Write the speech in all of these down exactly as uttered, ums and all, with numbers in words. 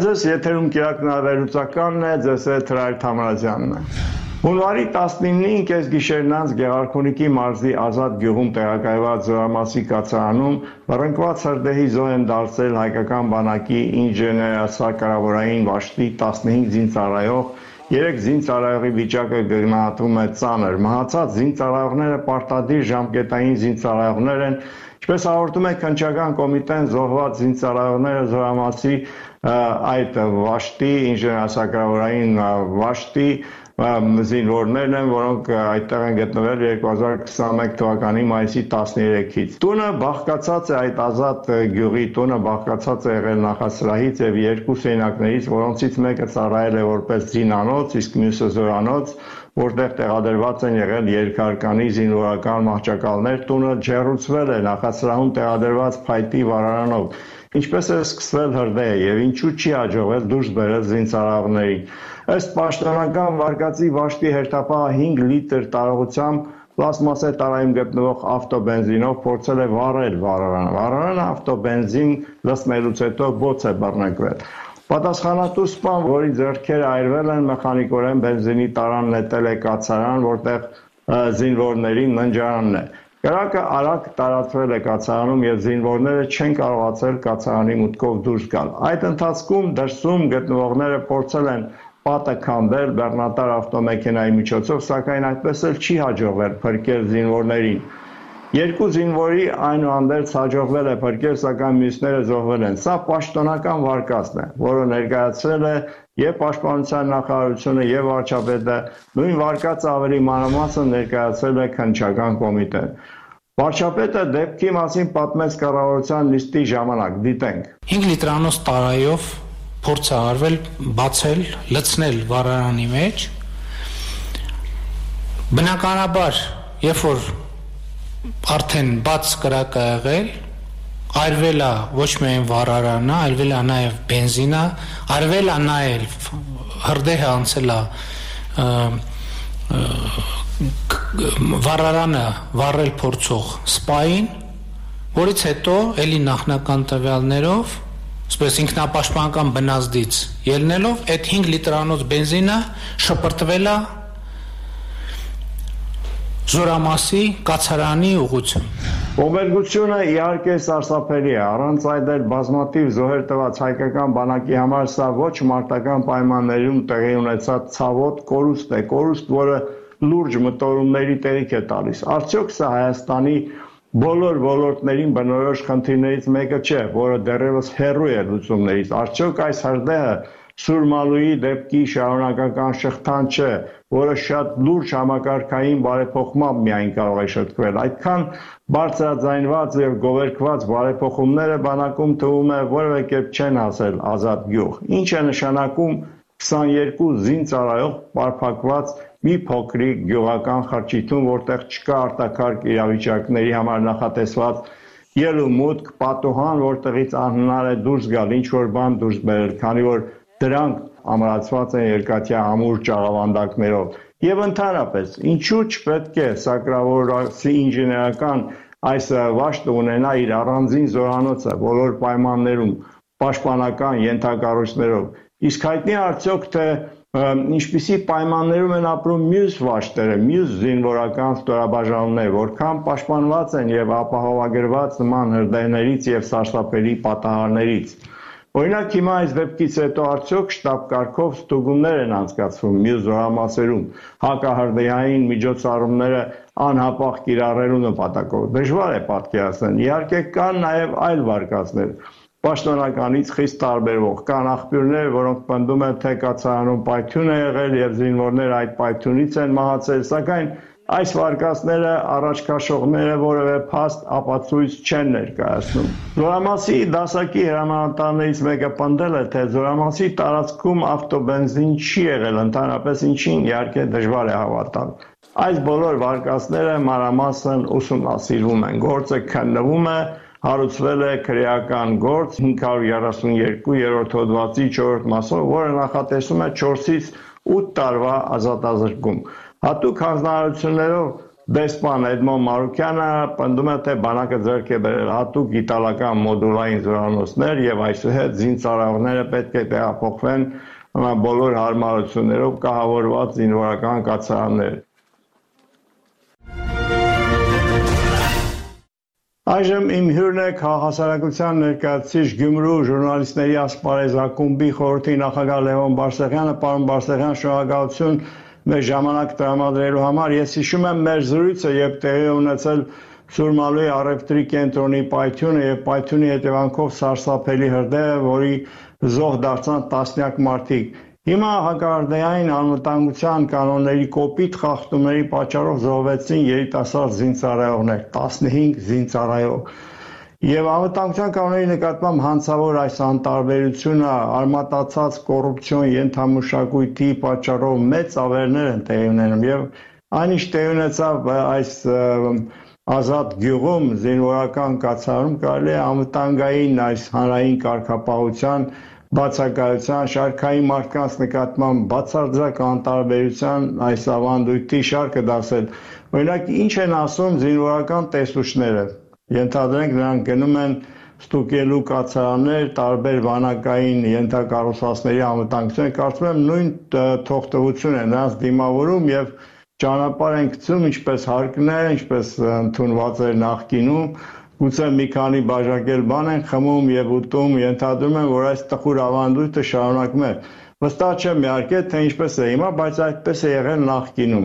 Ձեզ եթերում կիրակնավերուցականն է, ձեզ է Թրայր Թամրազյանն է։ Հունվարի տասնինին կեսգիշերն անց Գեղարքունիքի մարզի Ազատ գյուղում տեղակայված զորամասի կացարանում բռնկված հրդեհի զոհ են դարձել հայկական բանակի ինժեներասակարավորային վաշտի տասնհինգ զինծառայող, երեք զինծառայողի վիճակը գնահատվում է ծանր։ Մահացած զինծառայողները պարտադիր ժամկետային զինծառայողներ են, ինչպես հաղորդում է քննչական կոմիտեն, զոհված զինծառայողները զորամասի այդ վաշտի ինժեներասակարավորային վաշտի զինվորներն են, որոնք այդտեղ են գտնվել երկու հազար քսաներկու թվականի մայիսի տասներեքից։ Տունը բաղկացած է այդ Ազատ գյուղի տունը բաղկացած է եղել նախասրահից եւ երկու սենյակներից, որոնցից մեկը ծառայել է որպես զինանոց, իսկ մյուսը զորանոց, որտեղ տեղադրված են եղել երկհարկանի զինվորական մահճակալներ։ Տունը ջեռուցվել է նախասրահում տեղադրված փայտի վառարանով։ Ինչպես է սկսվել հրդեհը եւ ինչու չի հաջողվել դուրս բերել զինծառայողներին։ Ըստ պաշտոնական վարկածի վաշտի հերթապահը հինգ լիտր տարողությամբ պլաստմասե տարայում գտնվող ավտոբենզինով փորձել է վառել վառարանը։ Վառարանը ավտոբենզին լցնելուց հետո բոց է բռնկվել։ Պատասխանատու սպան, որի ձեռքերը այրվել են, մեխանիկորեն բենզինի տարան նետել է կացարան, որտեղ զինվորների ննջարանն է։ Կրակը արագ տարածվել է կացարանում եւ զինվորները չեն կարողացել կացարանի մուտքով դուրս գալ։ Այդ ընթացքում դրսում գտնվողները փորձել են պատը քանդել բեռնատար ավտոմեքենայի միջոցով, սակայն այդպես էլ չի հաջողվել փրկել զինվորներին։ Երկու զինվորի այնուհանդերձ հաջողվել է փրկել, սակայն մյուսները զոհվել են։ Սա պաշտոնական վարկածն է, որը ներկայացրել է եւ Պաշտպանության նախարարությունը եւ վարչապետը, նույն վարկածը ավելի մանրամասն ներկայացրել է քննչական կոմիտեն։ Վարչապետը դեպքի մասին պատմեց կառավարության նիստի ժամանակ, դիտենք։ հինգ լիտրանոց տարայով փորձ է արվել բացել, լցնել վառարանի մեջ։ Բնականաբար, երբ որ արդեն բաց կրակ է եղել, այրվել է ոչ միայն վառարանը, այրվել է նաև բենզինը, այրվել է նաև հրդեհը անցել է վառարանը վառել փորձող սպային, որից հետո էլի նախնական տվյալներով, այսպես ինքնապաշտպանական բնազդից ելնելով, այդ հինգ լիտրանոց բենզինը շպրտվել է զորամասի կացարանի ուղղությամբ։ Ողբերգությունը իհարկե սարսափելի է, առանց այդ էլ բազմաթիվ զոհեր տված հայկական բանակի համար սա ոչ մարտական պայմաններում տեղի ունեցած ցավոտ կորուստ է, կորուստ, որը լուրջ մտորումների տեղիք է տալիս։ Արդյոք սա Հայաստանի բոլոր ոլորտներին բնորոշ խնդիրներից մեկը չէ, որը դեռևս հեռու է լուծումներից։ Արդյոք այս հրդեհը Սուրմալուի դեպքի շարունակական շղթան չէ, որը շատ լուրջ համակարգային բարեփոխումով միայն կարող է շտկվել։ Այդքան բարձրաձայնված եւ գովերգված բարեփոխումները բանակում թվում է որևէ կերպ չեն հասել Ազատ գյուղ։ Ինչ է նշանակում քսաներկու զինծառայող պարփակված մի փոքրիկ գյուղական խրճիթում, որտեղ չկա արտակարգ իրավիճակների համար նախատեսված ելումուտք, պատուհան, որտեղից անհնար է դուրս գալ, ինչ որ բան դուրս բերել, քանի որ դրանք ամրացված են երկաթյա ամուր ճաղավանդակներով։ Եվ ընդհանրապես, ինչու չպետք է սակրավորացի ինժեներական այս վաշտը ունենա իր առանձին զորանոցը բոլոր պայմաններում, պաշտպանական ենթակառույցներով։ Իսկ հայտնի արդյոք թե ինչպիսի պայմաններում են ապրում մյուս վաշտերը, մյուս զինվորական ստորաբաժանումները, որքան պաշտպանված են եւ ապահովագրված նման հրդեհներից եւ սարսափելի պատահարներից։ Օրինակ հիմա այս դեպքից հետո արդյոք շտաբ կարգով ստուգումներ են անցկացվում մյուս զորամասերում հակահրդեհային միջոցառումները անհապաղ կիրառելու նպատակով։ Դժվար է պատկերացնել։ Իհարկե կան նաև այլ վարկածներ, պաշտոնականից խիստ տարբերվող։ Կան աղբյուրներ, որոնք պնդում են, թե կացարանում պայթյուն է եղել եւ զինվորները այդ պայթյունից են մահացել, սակայն այս վարկածները առաջ քաշողները որևէ փաստ ապացույց չեն ներկայացնում։ Զորամասի դասակի հրամանատարներից մեկը պնդել է, թե զորամասի տարածքում ավտոբենզին չի եղել, ընդհանրապես ինչին իհարկե դժվար է հավատալ։ Այս բոլոր վարկածները մանրամասն ուսումնասիրվում են, գործը քննվում է, հարուցվել է քրեական գործ հինգ հարյուր երեսունյոթ հոդվածի չորրորդ մասով, որը նախատեսում է չորսից ութ տարվա ազատազրկում։ Հատուկ հանձնարարություններով դեսպան Էդմոն Մարուկյանը պնդում է, թե բանակը ձեռք է բերել հատուկ իտալական մոդուլային զորամասեր եւ այսուհետ զինծառայողները պետք է տեղափոխվեն բոլոր հարմարություններով կահավորված զինվորական կացարաններ։ Այժմ իմ հյուրն է քաղաքասարակության ներկայացուցիչ Գյումրու ժուրնալիստների ասպարեզ ակումբի խորհրդի նախագահ Լևոն Բարսեղյանը։ Պարոն Բարսեղյան, շնորհակալություն մեր ժամանակ տրամադրելու համար։ Ես հիշում եմ մեր զրույցը, երբ տեղի ունեցել Սուրմալուի առևտրի կենտրոնի պայթյունը եւ պայթյունի հետևանքով սարսափելի հրդեհը, որի զոհ դարձան տասնյակ մարդիկ։ Հիմա հակարդեային անվտանգության կանոնների կոպիտ խախտումների պատճառով զոհվեցին երիտասարդ զինծառայողներ, տասնհինգ զինծառայող։ Եվ անվտանգության կանոնների նկատմամբ հանցավոր այս անտարբերությունը արմատացած կոռուպցիոն ենթամշակույթի պատճառով մեծ ավերներ են տեղի ունենում եւ այնիշ տեղի ունեցավ այս Ազատ գյուղում զինվորական կացարանում կարելի է անվտանգային այս հանրային կարգապահության բացակայության, շարքային մարդկանց նկատմամբ բացարձակ անտարբերության այս ավանդույթի շարքը դասել։ Օրինակ, ինչ են ասում զինվորական տեսուչները։ Ենթադրենք նրանք գնում են ստուգելու կացարաններ, տարբեր վանակային ենթակառուցվածքների անվտանգություն, կարծում եմ նույն թողտվություն է նրանց դիմավորում եւ ճանապարհ են գցում, ինչպես հարկն է, ինչպես ընդունված էր նախկինում, գուցե մի քանի բաժակել բան են խմում եւ ուտում, ենթադրում են, որ այս տխուր ավանդույթը շարունակվում է։ Վստահ չեմ իհարկե, թե ինչպես է հիմա, բայց այդպես է եղել նախկինում։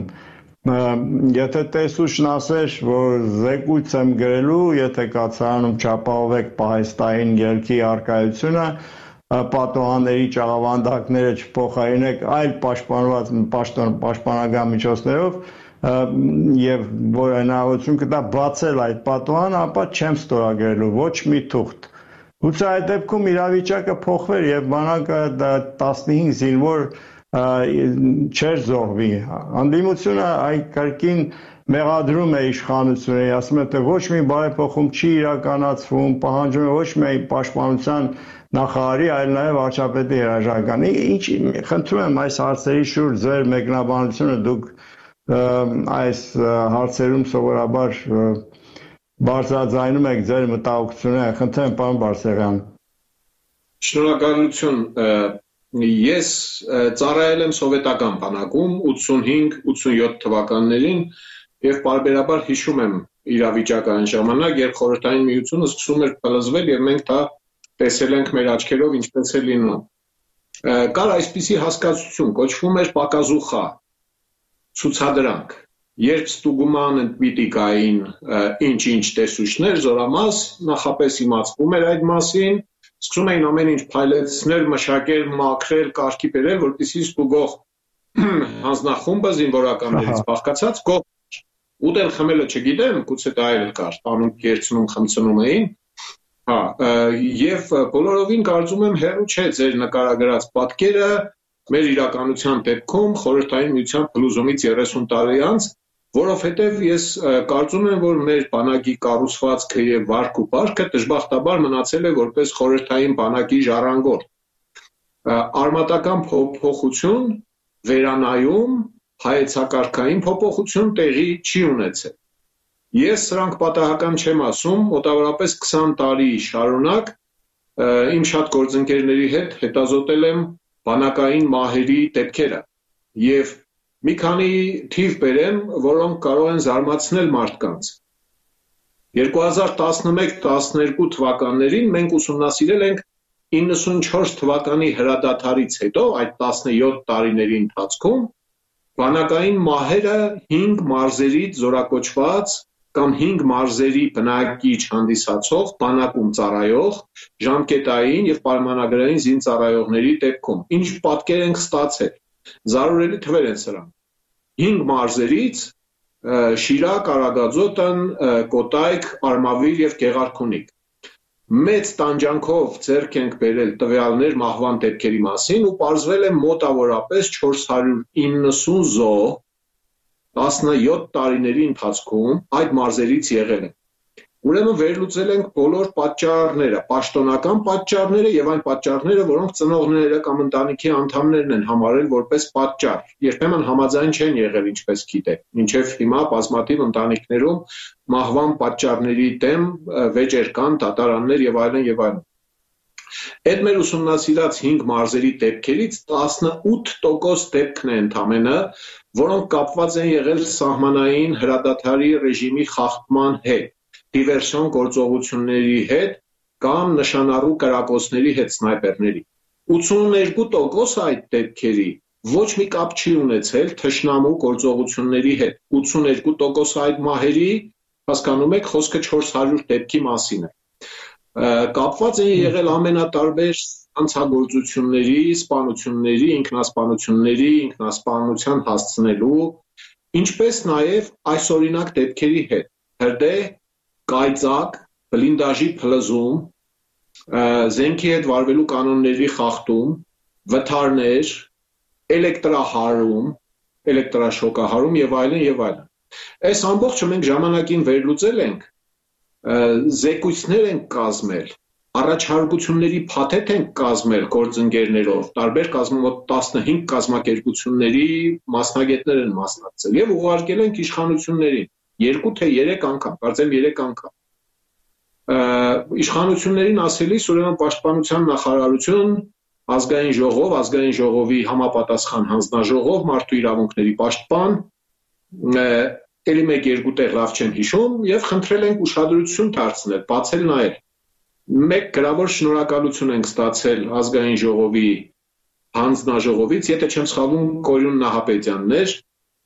Եթե տեսուչն ասեր, որ զեկույց եմ գրելու, եթե կացարանում չապահովեք պահեստային ելքի առկայությունը, պատոհանների ճաղավանդակները չփոխարինեք այլ պաշտպանված պաշտպանական միջոցներով եւ որ հնարավորություն կտա բացել այդ պատոհանը, ապա չեմ ստորագրելու ոչ մի թուղթ։ Գուցե այդ դեպքում իրավիճակը փոխվեր եւ բանակը տասնհինգ զինվոր չէր զոհվի։ Անդիմությունը այ կրկին մեղադրում է իշխանությունը, ասում է, թե ոչ մի բարեփոխում չի իրականացվում, պահանջում է ոչ միայն պաշտպանության նախարարի, այլ նաև վարչապետի հրաժարականի։ Ինչ խնդրում եմ այս հարցերի շուրջ ձեր մեկնաբանությունը, դուք այս հարցերում սովորաբար բարձրաձայնում եք ձեր մտահոգությունները, խնդրեմ պարոն Բարսեղյան։ Շնորհակալություն։ Ես ծառայել եմ սովետական բանակում ութսունհինգ ութսունյոթ թվականներին եւ պարբերաբար հիշում եմ իրավիճակը այն ժամանակ, երբ խորհրդային միությունը սկսում էր փլզվել եւ մենք դա տեսել ենք մեր աչքերով ինչպես է լինում։ Կար այսպիսի հասկացություն, կոչվում էր պակազուխա ցուցադրանք, երբ ստուգման պիտի գային ինչ-ինչ տեսուչներ, զորամաս, նախապես իմացվում էր այդ մասին, սկսում էին ամեն ինչ փայլեցնել, մշակել, մաքրել, կարգի բերել, որպեսզի ստուգող հանձնախումբը զինվորականներից բաղկացած կողմ ուտել խմելը չգիտեմ, գուցե դա էլ կար, տանում կերցնում, խմցնում էին, հա, եւ բոլորովին կարծում եմ հեռու չէ ձեր նկարագրած պատկերը մեր իրականության դեպքում խորհրդային միության փլուզումից երեսուն տարի անց, որովհետև ես կարծում եմ, որ մեր բանակի կառուցվածքը եւ վարք ու բարքը դժբախտաբար մնացել է որպես խորհրդային բանակի ժառանգորդ։ Արմատական փոփոխություն, վերանայում, հայեցակարգային փոփոխություն տեղի չի ունեցել։ Ես սրանք պատահական չեմ ասում, մոտավորապես քսան տարի շարունակ իմ շատ գործընկերների հետ հետազոտել եմ բանակային մահերի դեպքերը եւ մի քանի թիվ բերեմ, որոնք կարող են զարմացնել մարդկանց։ երկու հազար տասնմեկ տասներկու թվականներին մենք ուսումնասիրել ենք իննսունչորս թվականի հրադադարից հետո, այդ տասնյոթ տարիների ընթացքում, բանակային մահերը հինգ մարզերից զորակոչված կամ հինգ մարզերի բնակիչ հանդիսացող բանակում ծառայող ժամկետային եւ պայմանագրային զինծառայողների դեպքում։ Ինչ պատկեր ենք ստացել։ Զարուրելի թվեր են սրանք։ հինգ մարզերից Շիրակ, Արագածոտ, Կոտայք, Արմավիր եւ Գեղարքունիք։ Մեծ տանջանքով ձեռք ենք բերել տվյալներ մահվան դեպքերի մասին ու պարզվել է մոտավորապես չորս հարյուր իննսուն զոհ տասնյոթ տարիների ընթացքում այդ մարզերից եղել են։ Ուրեմն վերլուծել ենք բոլոր պատճառները, պաշտոնական պատճառները եւ այն պատճառները, որոնք ծնողները կամ ընտանիքի անդամներն են համարել որպես պատճառ։ Երբեմն համաձայն չեն եղել, ինչպես գիտեք։ Մինչև հիմա բազմաթիվ ընտանիքներում մահվան պատճառների դեմ վեճեր կան, դատարաններ եւ այլն եւ այլն։ Այդ մեր ուսումնասիրած հինգ մարզերի դեպքերից տասնութ տոկոս դեպքն է ընդամենը, որոնք կապված են եղել սահմանային հրադադարի ռեժիմի խախտման հետ, դիվերսիոն գործողությունների հետ կամ նշանառու կրակոցների հետ, սնայպերների։ ութսուններկու տոկոս այդ դեպքերի ոչ մի կապ չի ունեցել թշնամու գործողությունների հետ։ ութսուններկու տոկոս այդ մահերի, հասկանում եք, խոսքը չորս հարյուր դեպքի մասին է։ Կապված են եղել ամենատարբեր անցագործությունների, սպանությունների, ինքնասպանությունների, ինքնասպանության հասցնելու, ինչպես նաև այսօրինակ դեպքերի հետ, հրդեհ, կայծակ, բլինդաժի փլզում, զենքի հետ վարվելու կանոնների խախտում, վթարներ, էլեկտրահարում, էլեկտրաշոկահարում եւ այլն եւ այլն։ Այս ամբողջը մենք ժամանակին վերլուծել ենք, զեկույցներ են կազմել, առաջարկությունների փաթեթ են կազմել գործընկերներով, տարբեր կազմում տասնհինգ կազմակերպությունների մասնագետներ են մասնակցել եւ ուղարկել են իշխանություններին երկու թե երեք անգամ, կարծեմ երեք անգամ։ Իշխանություններին ասելիս ուրեմն պաշտպանության նախարարություն, ազգային ժողով, ազգային ժողովի համապատասխան հանձնաժողով, մարդու իրավունքների պաշտպան, Էլի մեկ երկու տեղ լավ չեմ հիշում եւ խնդրել ենք ուշադրություն դարձնել, բացել նայել։ Մեկ գրավոր շնորհակալություն ենք ստացել ազգային ժողովի հանձնաժողովից, եթե չեմ սխալվում, Կորյուն Նահապետյանն էր,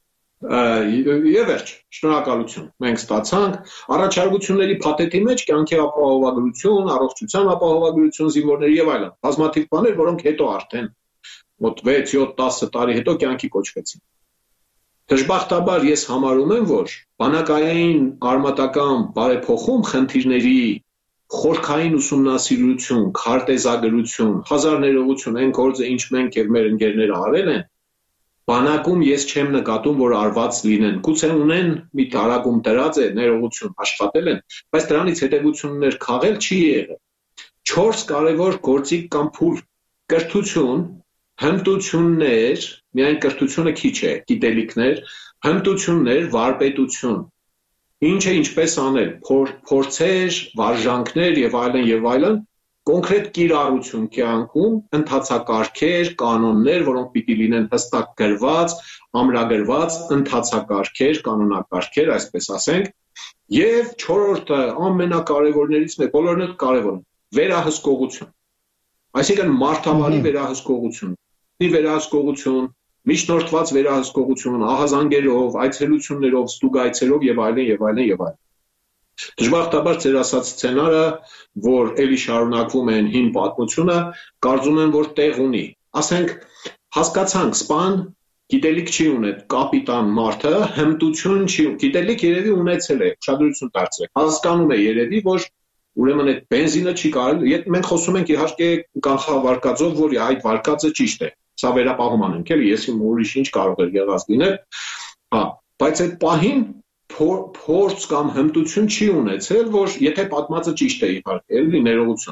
եւ վերջ, շնորհակալություն մենք ստացանք, առաջարկությունների փաթեթի մեջ կյանքի ապահովագրություն, առողջության ապահովագրություն, զինվորների եւ այլն, բազմաթիվ բաներ, որոնք հետո արդեն մոտ վեց յոթ տասը տարի հետո կյանքի կոչվեցին։ Դժբախտաբար ես համարում եմ, որ բանակային արմատական բարեփոխում խնդիրների խորքային ուսումնասիրություն, քարտեզագրություն, հազար ներողություն, այն գործը ինչ մենք եւ մեր ընկերները արել են, բանակում ես չեմ նկատում, որ արված լինեն։ Գուցե ունեն մի տարակում դրած է ներողություն, աշխատել են, բայց դրանից հետևություններ քաղել չի եղել։ Չորս կարևոր գործիք կամ փուլ կրթություն, հմտություններ, միայն կրթությունը քիչ է, գիտելիքներ, հմտություններ, վարպետություն, ինչը ինչպես անել, փորձեր, վարժանքներ եւ այլն եւ այլն, կոնկրետ կիրառություն կյանքում, ընթացակարգեր, կանոններ, որոնք պիտի լինեն հստակ գրված, ամրագրված, ընթացակարգեր, կանոնակարգեր, այսպես ասենք, եւ չորրորդը ամենակարևորներից մեկը, բոլորն էլ կարևոր են, վերահսկողություն։ Այսինքն մարդավարի վերահսկողություն, վերահսկողություն, միջնորդված վերահսկողություն, ահազանգերով, այցելություններով, ստուգայցերով եւ այլն եւ այլն եւ այլն։ Դժբախտաբար ձեր ասած սցենարը, որ էլի շարունակվում են հին պատմությունը, կարծում եմ, որ տեղ ունի։ Ասենք, հասկացանք, սպան գիտելիք չի ունել, կապիտան մարդը հմտություն չի, գիտելիք երևի ունեցել է, ուշադրություն դարձրեք, հասկանում է երևի, որ ուրեմն այդ բենզինը չի կարելի, մենք խոսում ենք իհարկե կանխավարկածով, որ այդ վարկածը ճիշտ է։ Սա վերապահում ենք, էլի, ես իմ ուրիշ ինչ կարող էր եղած լինել։ Հա, բայց այդ պահին փորձ կամ հմտություն չի ունեցել, որ եթե պատմածը ճիշտ է իհարկե, էլի ներողություն։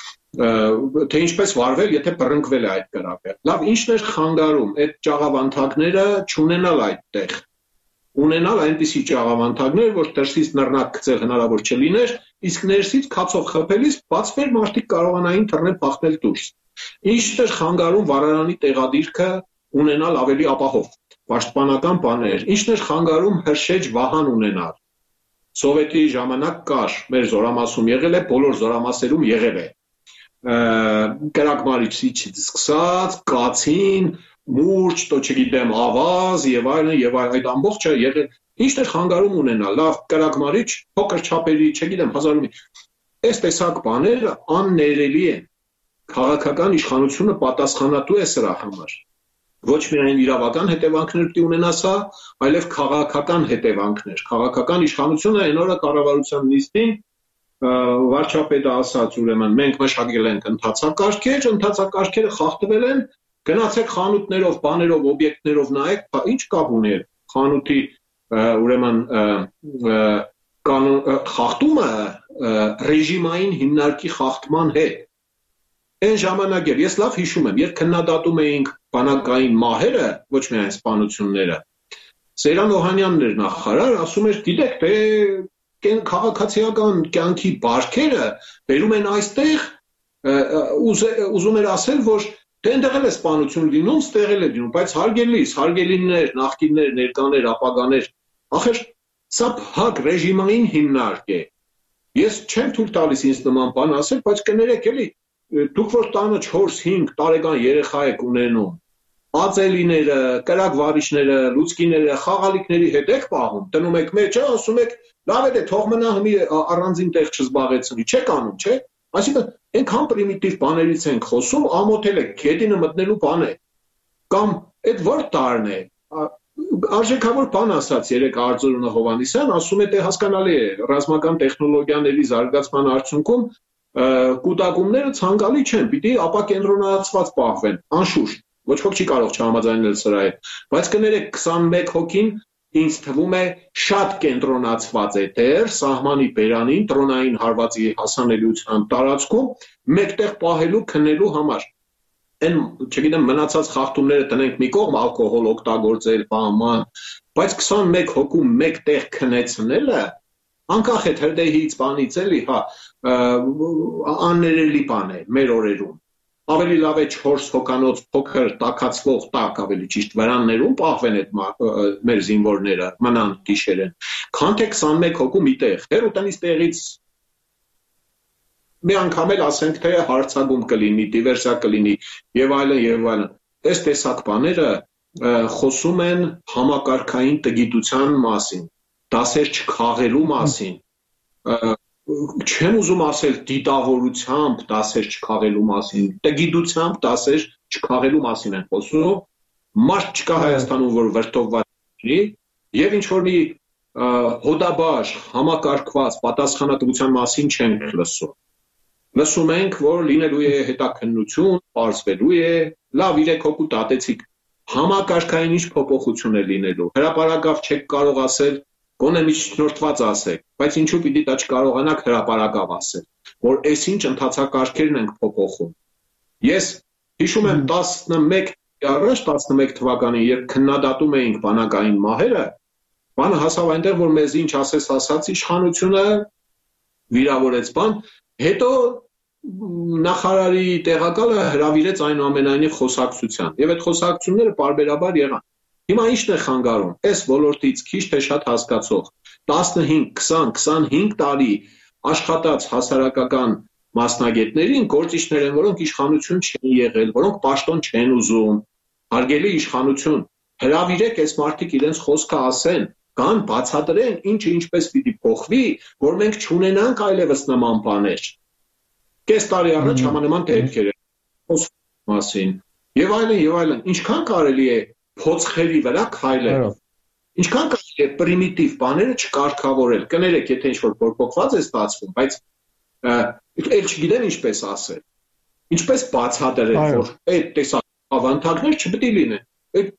Թե ինչպես վարվել, եթե բռնկվել է այդ կրակը։ Լավ, ինչն էր խանգարում այդ ճաղավանդակները չունենալ այդտեղ։ Ունենալ այնպիսի ճաղավանդակներ, որ դրսից նռնակ գցել հնարավոր չլիներ, իսկ ներսից քացով խփելիս բացվեր մարդիկ կարողանային թռնել փախնել դուրս։ Ինչն էր խանգարում վառարանի տեղադիրքը ունենալ ավելի ապահով, պաշտպանական բաներ, ինչն էր խանգարում հրշեջ վահան ունենալ։ Սովետի ժամանակ կար, մեր զորամասում եղել է, բոլոր զորամասերում եղել է։ Կրակմարիչից սկսած, կացին, մուրճ, то չգիտեմ, ավազ եւ այլն եւ այդ ամբողջը եղել։ Ինչն էր խանգարում ունենալ, լավ կրակմարիչ, փոքր չափերի, չգիտեմ, հազար մի։ Այս տեսակ բաները աններելի են։ Քաղաքական իշխանությունը պատասխանատու է սրա համար։ Ոչ միայն իրավական հետևանքներ պիտի ունենա սա, այլև քաղաքական հետևանքներ։ Քաղաքական իշխանությունը այն օրը կառավարության նիստին վարչապետը ասաց, ուրեմն մենք մշակել ենք ընթացակարգեր, ընթացակարգերը խախտվել են, գնացեք խանութներով, բաներով, օբյեկտներով նայեք, ինչ կապ ունի խանութի ուրեմն խախտումը ռեժիմային հիմնարկի խախտման հետ։ Այն ժամանակ էր, ես լավ հիշում եմ, երբ քննադատում էինք բանակային մահերը, ոչ միայն սպանությունները, Սեյրան Օհանյանն էր նախարար, ասում էր, գիտեք, թե քաղաքացիական կյանքի բարքերը բերում են այստեղ, ուզում էր ասել, որ դե այնտեղ էլ է սպանություն լինում, ստեղ էլ է լինում, բայց հարգելիս, հարգելիներ, նախկիններ, ներկաներ, ապագաներ, ախր սա փակ ռեժիմային հիմնարկ է։ Ես չեմ թույլ տալիս ինձ նման բան ասել, բայց կներեք էլի, դուք որ տանը չորս-հինգ տարեկան երեխա եք ունենում, ածելիները, կրակ վարիչները, լուցկիները, խաղալիքների հետ եք պահում, տնում եք մեջը, ասում եք, լավ է, թող մնա հիմի առանձին տեղ չզբաղեցնի, չեք անում, չէ՞։ Այսինքն, այնքան պրիմիտիվ բաներից ենք խոսում, ամոթել եք, գետինը մտնելու բան է։ Կամ այդ որ տարն է, արժեքավոր բան ասաց երեք Արձորունը Հովհաննիսյան, ասում է, թե հասկանալի է, ռազմական տեխնոլոգիաների զարգացման արդյունքում կուտակումները ցանկալի չեն, պիտի ապակենտրոնացված պահվեն, անշուշտ, ոչ ոք չի կարող չհամաձայնել սրա հետ, բայց կներեք քսանմեկ հոգին ինձ թվում է շատ կենտրոնացված է դեռ սահմանի բերանին տրոնային հարվածի հասանելիության տարածքում մեկտեղ պահելու քնելու համար։ Այն, չգիտեմ, մնացած խախտումները տնենք մի կողմ ալկոհոլ օգտագործել, բաման, բայց քսանմեկ հոգու մեկտեղ քնեցնելը անկախ է հրդեհից, բանից էլի, հա, աններելի բան է մեր օրերում։ Ավելի լավ է չորս հոկանոց փոքր տաքացվող տակ, ավելի ճիշտ վրաններում պահվեն այդ մեր զինվորները, մնան գիշերեն, քան թե քսանմեկ հոգու մի տեղ։ Հերու տնից տեղից մի անգամ էլ ասենք թե հարցակում կլինի, դիվերսիա կլինի եւ այլն եւ այլն։ Այս տեսակ բաները խոսում են համակարգային տգիտության մասին, դասեր չքաղելու մասին, չեմ ուզում ասել դիտավորությամբ դասեր չքաղելու մասին, տգիտությամբ դասեր չքաղելու մասին են խոսում, մարդ չկա Հայաստանում, որ վրդովված լինի, եւ ինչ որ մի հոդաբար համակարգված պատասխանատվության մասին չենք լսում։ Լսում ենք, որ լինելու է հետաքննություն, պարզվելու է, լավ իրեք հոգու տատեցիք, համակարգային ինչ փոփոխություն է լինելու։ Հրապարակավ չեք կարող ասել, գոնե միջնորդված ասեք, բայց ինչու պիտի դա չկարողանաք հրապարակավ ասել, որ այսինչ ընթացակարգերն ենք փոփոխում։ Ես հիշում եմ տասնմեկ առաջ տասնմեկ թվականին, երբ քննադատում էինք բանակային մահերը, բանը հասավ այնտեղ, որ մեզ ինչ ասես ասաց իշխանությունը, վիրավորեց բան, հետո նախարարի տեղակալը հրավիրեց այնուամենայնիվ խոսակցության, եւ այդ խոսակցությունները պարբերաբար եղան։ Հիմա ի՞նչն է խանգարում։ Այս ոլորտից քիչ թե շատ հասկացող տասնհինգ, քսան, քսանհինգ տարի աշխատած հասարակական մասնագետներին գործիչներ են, որոնք իշխանություն չեն եղել, որոնք պաշտոն չեն ուզում, հարգելի իշխանություն, հրավիրեք այս մարդիկ իրենց խոսքը ասեն, կան բացատրեն, ինչը ինչպես պիտի փոխվի, որ մենք չունենանք այլևս նման բաներ։ Կես տարի առաջ համանման դեպքեր են խոսում մասին, եւ այլն, եւ այլն, ինչքան կարելի է փոცხերի վրա քայլել։ Ինչքան կարելի է պրիմիտիվ բաները չկարգավորել։ Կներեք, եթե ինչ-որ փոփոխված է ստացվում, բայց էլ չգիտեմ ինչպես ասել։ Ինչպես բացատրել, որ այդ տեսակ ավանդակներ չպետք է լինեն։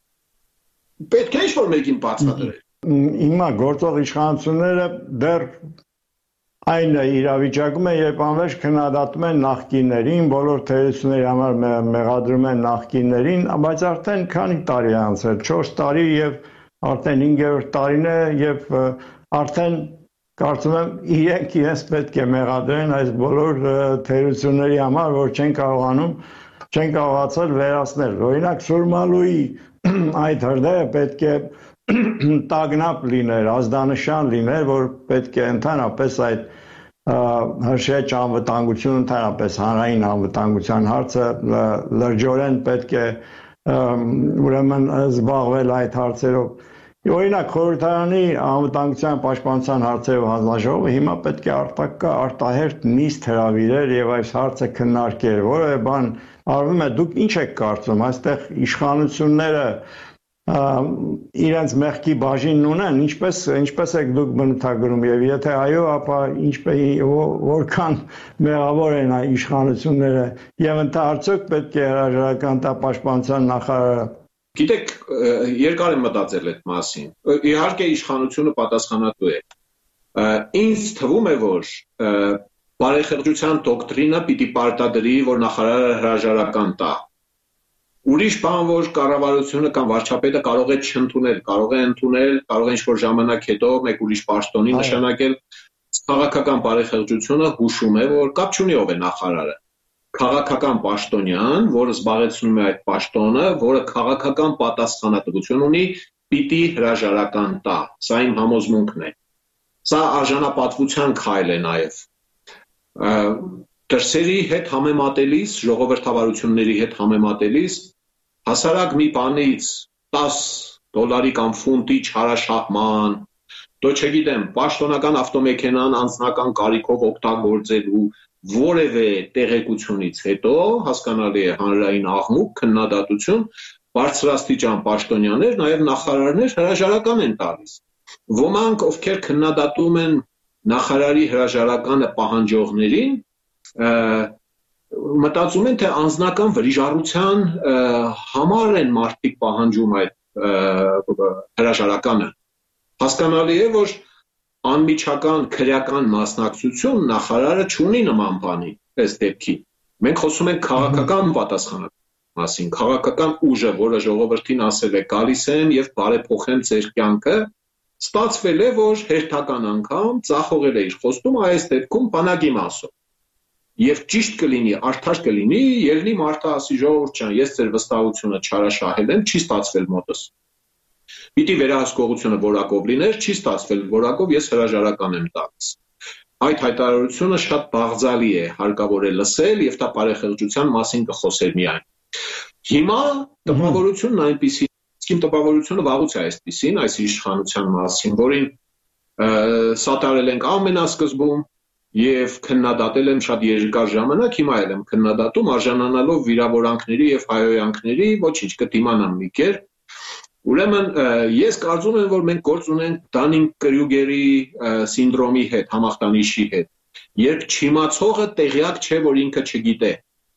Պետք է ինչ-որ մեկին բացատրել։ Հիմա գործող իշխանությունները դեռ այն իրավիճակում է, երբ անվերջ քննադատում են նախկիններին, բոլոր թերությունների համար մեղադրում են նախկիններին, բայց արդեն քանի տարի է անցել, չորս տարի եւ արդեն հինգերորդ տարին է եւ արդեն կարծում եմ իրենք իրենց պետք է մեղադրեն այս բոլոր թերությունների համար, որ չեն կարողանում, չեն կարողացել վերացնել։ Օրինակ Սուրմալուի այդ հրդեհը պետք է տագնապ լիներ, ազդանշան լիներ, որ պետք է ընդհանրապես այդ հրշեջ անվտանգություն, ընդհանրապես հանրային անվտանգության հարցը լրջորեն պետք է ուրեմն զբաղվել այդ հարցերով։ Օրինակ խորհրդարանի անվտանգության պաշտպանության հարցերով հանձնաժողովը հիմա պետք է արտակա արտահերթ նիստ հրավիրեր եւ այս հարցը քննարկեր, որովհետեւ բան արվում է, դուք ինչ եք կարծում, այստեղ իշխանությունները իրենց մեղքի բաժինն ունեն, ինչպես ինչպես եք դուք բնութագրում եւ եթե այո, ապա ինչպես որքան մեղավոր են այն իշխանությունները եւ ընդհանրապես պետք է հրաժարական տա պաշտպանության նախարարը։ Գիտեք, երկար եմ մտածել այդ մասին։ Իհարկե իշխանությունը պատասխանատու է։ Ինձ թվում է, որ բարեխեղճության դոկտրինը պիտի պարտադրի, որ նախարարը հրաժարական տա։ Ուրիշ բան, որ կառավարությունը կամ վարչապետը կարող է չընդունել, կարող է ընդունել, կարող է ինչ-որ ժամանակ հետո մեկ ուրիշ պաշտոնի նշանակել, քաղաքական բարեխեղճությունը հուշում է, որ կապ չունի ով է նախարարը։ Քաղաքական պաշտոնյան, որը զբաղեցնում է այդ պաշտոնը, որը քաղաքական պատասխանատվություն ունի, պիտի հրաժարական տա։ Սա իմ համոզմունքն է։ Սա արժանապատվության քայլ է նաև։ Դրսերի հետ համեմատելիս, ժողովրդավարությունների հետ համեմատելիս, հասարակ մի բանից տաս դոլարի կամ ֆունտի չարաշահման, դո չգիտեմ, պաշտոնական ավտոմեքենան անձնական կարիքով օգտագործելու որևէ տեղեկությունից հետո, հասկանալի է հանրային աղմուկ, քննադատություն, բարձրաստիճան պաշտոնյաներ, նաև նախարարներ հրաժարական են տալիս։ Ոմանք, ովքեր քննադատում են նախարարի հրաժարականը պահանջողներին, մտածում են, թե անձնական վրիժառության համար են մարդիկ պահանջում այդ հրաժարականը։ Հասկանալի է, որ անմիջական քրեական մասնակցություն նախարարը չունի նման բանի, այս դեպքի։ Մենք խոսում ենք քաղաքական պատասխանատվության մասին, քաղաքական ուժը, որը ժողովրդին ասել է գալիս եմ եւ բարեփոխեմ ձեր կյանքը, ստացվել է, որ հերթական անգամ ծախողել է իր խոստումը այս դեպքում բանակի մասով։ Եվ ճիշտ կլինի, արդար կլինի, ելնի մարդը ասի ժողովուրդ ջան, ես ձեր վստահությունը չարաշահել եմ, չի ստացվել մոտս։ Պիտի վերահսկողությունը որակով լիներ, չի ստացվել որակով, ես հրաժարական եմ տալիս։ Այդ հայտարարությունը շատ բաղձալի է, հարկավոր է լսել եւ դա բարեխեղճության մասին կխոսեր միայն։ Հիմա տպավորությունն այնպեսի, իմ տպավորությունը վաղուց է այսպեսին, այս իշխանության մասին, որին սատարել ենք ամենասկզբում եւ քննադատել եմ շատ երկար ժամանակ, հիմա էլ եմ քննադատում արժանանալով վիրավորանքների եւ հայհոյանքների, ոչինչ կդիմանամ մի կերպ։ Ուրեմն ես կարծում եմ, որ մենք գործ ունենք Դանինգ-Կրյուգերի սինդրոմի հետ, համախտանիշի հետ, երբ չիմացողը տեղյակ չէ, որ ինքը չգիտե։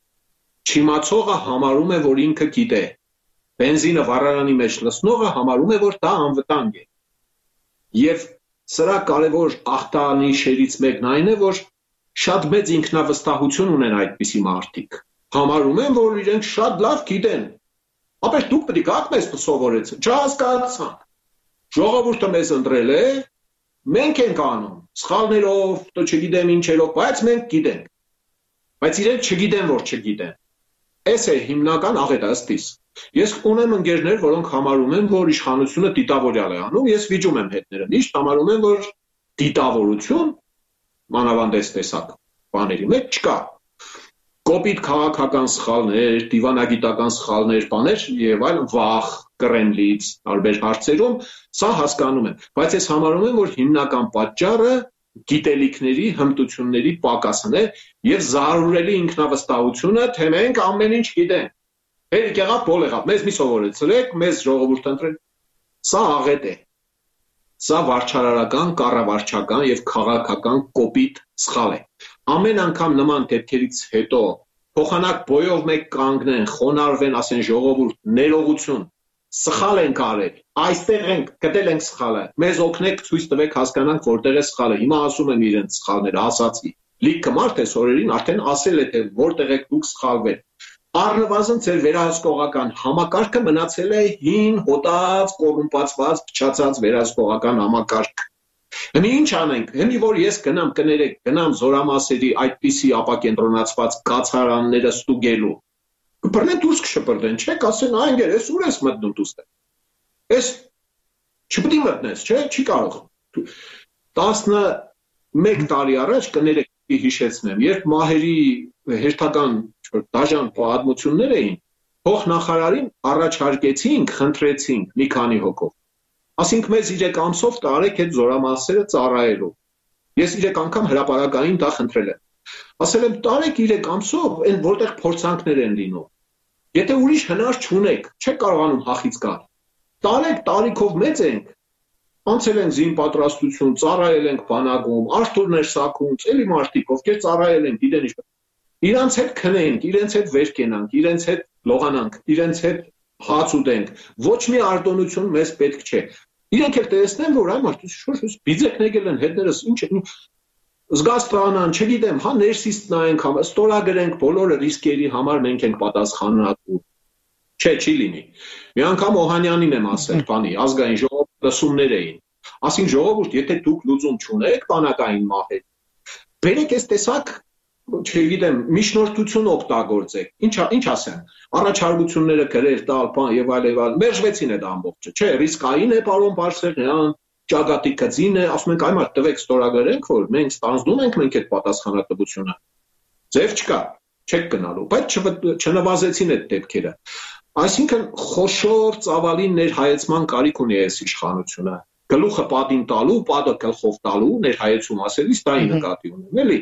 Չիմացողը համարում է, որ ինքը գիտե։ Բենզինը վառարանի մեջ լցնողը համարում է, որ դա անվտանգ է։ Եվ սրա կարևոր ախտանիշերից մեկն այն է, որ շատ մեծ ինքնավստահություն ունեն այդպիսի մարդիկ։ Համարում են, որ իրենք շատ լավ գիտեն։ Ապա դուք պետք է գաք մեզ սովորեցին, չհասկացանք։ Ժողովուրդը մեզ ընտրել է, մենք ենք անում, սխալներով, դո չգիտեմ ինչերով, բայց մենք գիտենք։ Բայց իրենք չգիտեն, որ չգիտեն։ Էս է հիմնական աղետը ըստիս։ Ես ունեմ ընկերներ, որոնք համարում են, որ իշխանությունը դիտավորյալ է անում, ես վիճում եմ հետները, միշտ համարում են, որ դիտավորություն մանավանդ տեսակ բաների մեջ չկա։ Կոպիտ քաղաքական սխալներ, դիվանագիտական սխալներ, բաներ եւ այլն վախ Կրեմլից, տարբեր հարցերում, սա հասկանում եմ, բայց ես համարում եմ, որ հիմնական պատճառը գիտելիքների, հմտությունների պակասն է եւ զարուրելի ինքնավստահությունը, թե մենք ամեն ինչ գիտենք։ Հերիք եղավ, բոլ եղավ, մեզ մի սովորեցրեք, մեզ ժողովուրդ ընտրել։ Սա աղետ է։ Սա վարչարարական, կառավարչական եւ քաղաքական կոպիտ սխալ է։ Ամեն անգամ նման դեպքերից հետո փոխանակ բոյով մեկ կանգնեն, խոնարհվեն, ասեն ժողովուրդ, ներողություն, սխալ ենք արել, այստեղ ենք, գտել ենք սխալը, մեզ օգնեք, ցույց տվեք, հասկանանք որտեղ է սխալը։ Հիմա ասում են իրենց սխալները, ասացի։ Լիքը մարդ է սորերին արդեն ասել է, թե որտեղ եք դուք սխալվել։ Առնվազն ձեր վերահսկողական համակարգը մնացել է հին, հոտած, կոռումպացված, փչացած վերահսկողական համակարգ։ Հիմա ինչ անենք։ Հիմա որ ես գնամ կներեք, գնամ զորամասերի այդպիսի ապակենտրոնացված կացարանները ստուգելու։ Կբռնեն դուրս կշպրդեն, չէ՞, կասեն, այ ես ուր ես մտնում դուստը։ Ես չպետք է մտնես, չէ՞, չի կարող։ տասնմեկ տարի առաջ կներեք հիշեցնեմ, երբ մահերի հերթական դաժան պատմություններ էին, փոխնախարարին առաջարկեցինք, խնդրեցինք մի քանի հոգով։ Ասինք մեզ երեք ամսով տարեք այդ զորամասերը ծառայելու։ Ես երեք անգամ հրապարակային դա խնդրել եմ։ Ասել եմ տարեք երեք ամսով, այն որտեղ փորձանքներ են լինում։ Եթե ուրիշ հնար չունեք, չեք կարողանում հախից գալ։ Տարեք, տարիքով մեծ ենք։ Անցել ենք զին պատրաստություն, ծառայել ենք բանակում, արթուրներ սակում, էլի մարդիկ, ովքեր ծառայել են, գիտեն ինչ։ Իրանց հետ քնենք, իրենց հետ վեր կենանք, իրենց հետ լողանանք, իրենց հետ հաց ուտենք։ Ոչ մի արտոնություն մեզ պետք չէ։ Իրենք էլ տեսնեն, որ այ մարդու շուշ բիզեկն եկել են հետներս ինչ զգաստանան, չգիտեմ, հա ներսից նայենք, հա ստորագրենք բոլորը ռիսկերի համար մենք ենք պատասխանատու։ Չէ, չի լինի։ Մի անգամ Օհանյանին եմ ասել, բանի, ազգային ժողովուրդ լսումներ էին։ Ասին ժողովուրդ, եթե դուք լուծում չունեք բանակային մահեր, բերեք այս տեսակ, չգիտեմ, միջնորդություն օգտագործեք։ Ինչ ինչ ասեմ, առաջարկությունները գրել, տալ, բան եւ այլ եւ այլ, մերժվեցին այդ ամբողջը։ Չէ, ռիսկային է, պարոն Բարսեղյան, ճակատի գծին է, ասում ենք այ մարդ տվեք ստորագրենք, որ մենք ստանձնում ենք մենք այդ պատասխանատվությունը։ Ձև չկա, չեք գնալու, բայց չնվազեցին այդ դեպքերը։ Այսինքն խոշոր ծավալի ներհայեցման կարիք ունի այս իշխանությունը։ Գլուխը պատին տալու, պատը գլխով տալու ներհայեցում ասելիս դա նկատի ունեմ, էլի։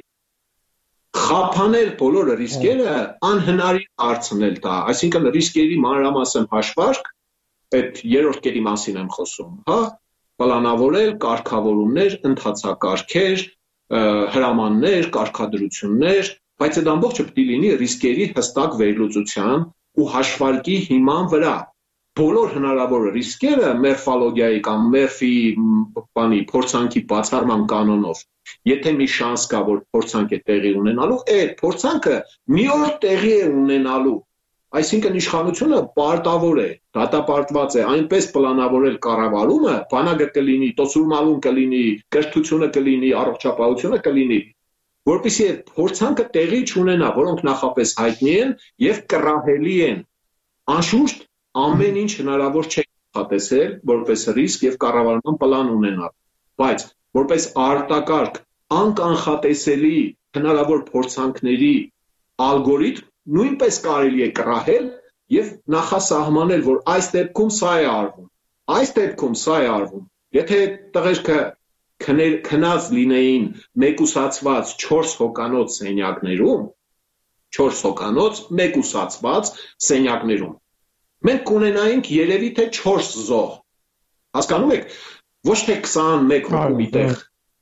Խափանել բոլոր ռիսկերը անհնարին դարձնել դա, այսինքն ռիսկերի մանրամասն հաշվարկ, այդ երրորդ կետի մասին եմ խոսում, հա, պլանավորել, կարգավորումներ, ընթացակարգեր, հրամաններ, կարգադրություններ, բայց այդ ամբողջը պետք է լինի ռիսկերի հստակ վերլուծության ու հաշվարկի հիման վրա։ Բոլոր հնարավոր ռիսկերը մորֆոլոգիայի կամ մերֆի բանի փորձանքի բացառման կանոնով, եթե մի շանս կա, որ փորձանք է տեղի ունենալու, այդ փորձանքը մի օր տեղի է ունենալու։ Այսինքն իշխանությունը պարտավոր է, դատապարտված է այնպես պլանավորել կառավարումը, բանակը կլինի, տոսուրմալուն կլինի, կրթությունը կլինի, առողջապահությունը կլինի, որպեսզի այդ փորձանքը տեղի չունենա, որոնք նախապես հայտնի են եւ կռահելի են։ Անշուշտ ամեն ինչ հնարավոր չէ հատեսել, որպես ռիսկ եւ կառավարման պլան ունենալ, բայց որպես արտակարգ անկանխատեսելի հնարավոր փորձանքների ալգորիթմ նույնպես կարելի է կռահել եւ նախասահմանել, որ այս դեպքում սա է արվում։ Այս դեպքում սա է արվում։ Եթե տղերքը քնած լինեին մեկուսացված չորս հոկանոց սենյակներում, չորս հոկանոց մեկուսացված սենյակներում, մենք կունենայինք երևի թե չորս զոհ։ Հասկանում եք, ոչ թե քսանմեկ հոգու տեղ։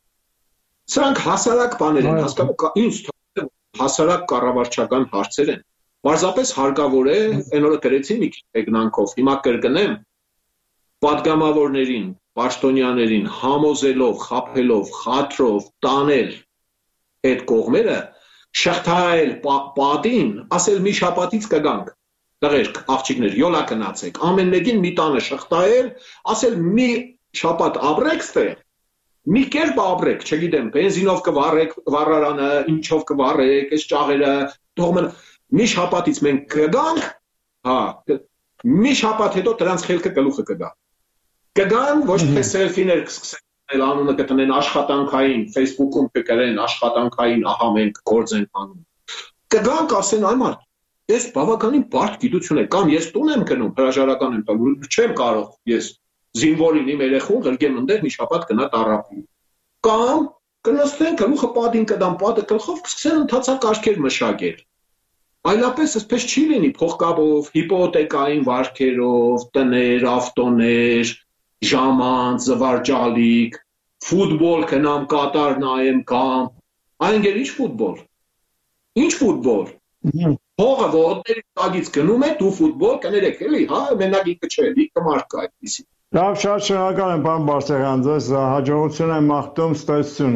Սրանք հասարակ բաներ են, հասկանում ինձ հասարակ կառավարչական հարցեր են։ Պարզապես հարկավոր է, այն օրը գրեցի մի քիչ եղնանքով, հիմա կրկնեմ, պատգամավորներին, պաշտոնյաներին համոզելով, խաբելով, խաթրով տանել այդ կողմերը, շղթայել պատին, ասել մի շաբաթից կգանք։ Տղերք, աղջիկներ, յոլա գնացեք, ամեն մեկին մի տանը շղթայել, ասել մի շաբաթ ապրեք ստեղ։ Մի կերպ ապրեք, չգիտեմ, բենզինով կվառեք վառարանը, ինչով կվառեք, այս ճաղերը, թողմն մի շաբաթից մենք կգանք, հա, մի շաբաթ հետո դրանց խելքը գլուխը կգա։ Կգան ոչ թե սելֆիներ կսկսեն, անունը կտնեն աշխատանքային, Facebook-ում կգրեն աշխատանքային, ահա մենք գործ ենք անում։ Կգան կասեն այ մարդ, ես բավականին բարդ գիտություն է, կամ ես տուն եմ գնում, հրաժարական եմ տալու, չեմ կարող ես զինվորին իմ երեխուն ղրգեմ ընդեղ մի շաբաթ գնա տառապի։ Կամ կնստեն գլուխը պատին կդան, պատը գլխով կսկսեն ընթացակարգեր մշակել։ Այլապես այսպես չի լինի փողկապով, հիպոթեկային վարկերով, տներ, ավտոներ, ժամանց, զվարճալիք, ֆուտբոլ գնամ կատար նայեմ կամ այնգեր ինչ ֆուտբոլ։ Ինչ ֆուտբոլ։ Փողը ոտների տակից գնում է դու ֆուտբոլ կներեք էլի, հա, մենակ ինքը չէ, ինքը մարդ կա այդպեսի։ Լավ, շատ շնորհակալ եմ, պարոն Բարսեղյան, ձեզ հաջողություն եմ մաղթում, ստեղծություն։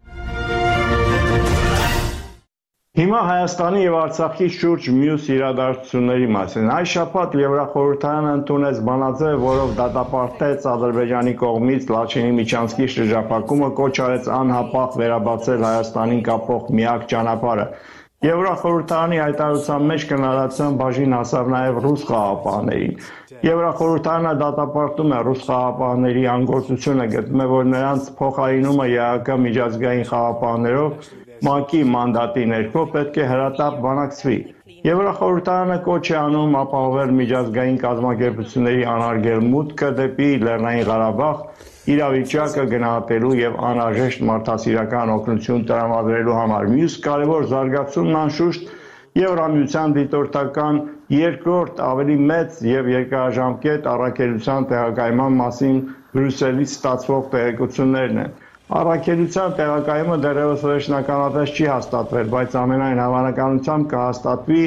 Հիմա Հայաստանի եւ Արցախի շուրջ մյուս իրադարձությունների մասին։ Այս շաբաթ Եվրախորհրդարանը ընդունեց բանաձև, որով դատապարտեց Ադրբեջանի կողմից Լաչինի միջանցքի շրջափակումը, կոչ արեց անհապաղ վերաբացել Հայաստանին կապող միակ ճանապարհը։ Եվրախորհրդարանի հայտարարության մեջ քննադատության բաժին հասավ նաև ռուս խաղաղապահներին։ Եվրախորհրդարանը դատապարտում է ռուս խաղաղապահների անգործությունը, գտնում է, որ նրանց փոխարինումը ԵԱՀԿ միջազգային խաղաղապահներով ՄԱԿ-ի մանդատի ներքո պետք է հրատապ բանակցվի։ Եվրախորհրդարանը կոչ է անում ապահովել միջազգային կազմակերպությունների անարգել մուտքը դեպի Լեռնային Ղարաբաղ, իրավիճակը գնահատելու եւ անհրաժեշտ մարդասիրական օգնություն տրամադրելու համար։ Մյուս կարևոր զարգացումն անշուշտ Եվրամիության դիտորդական երկրորդ ավելի մեծ եւ երկարաժամկետ առաքելության տեղակայման մասին Բրյուսելից ստացվող տեղեկություններն են։ Առաքելության տեղակայումը դեռևս վերջնականապես չի հաստատվել, բայց ամենայն հավանականությամբ կհաստատվի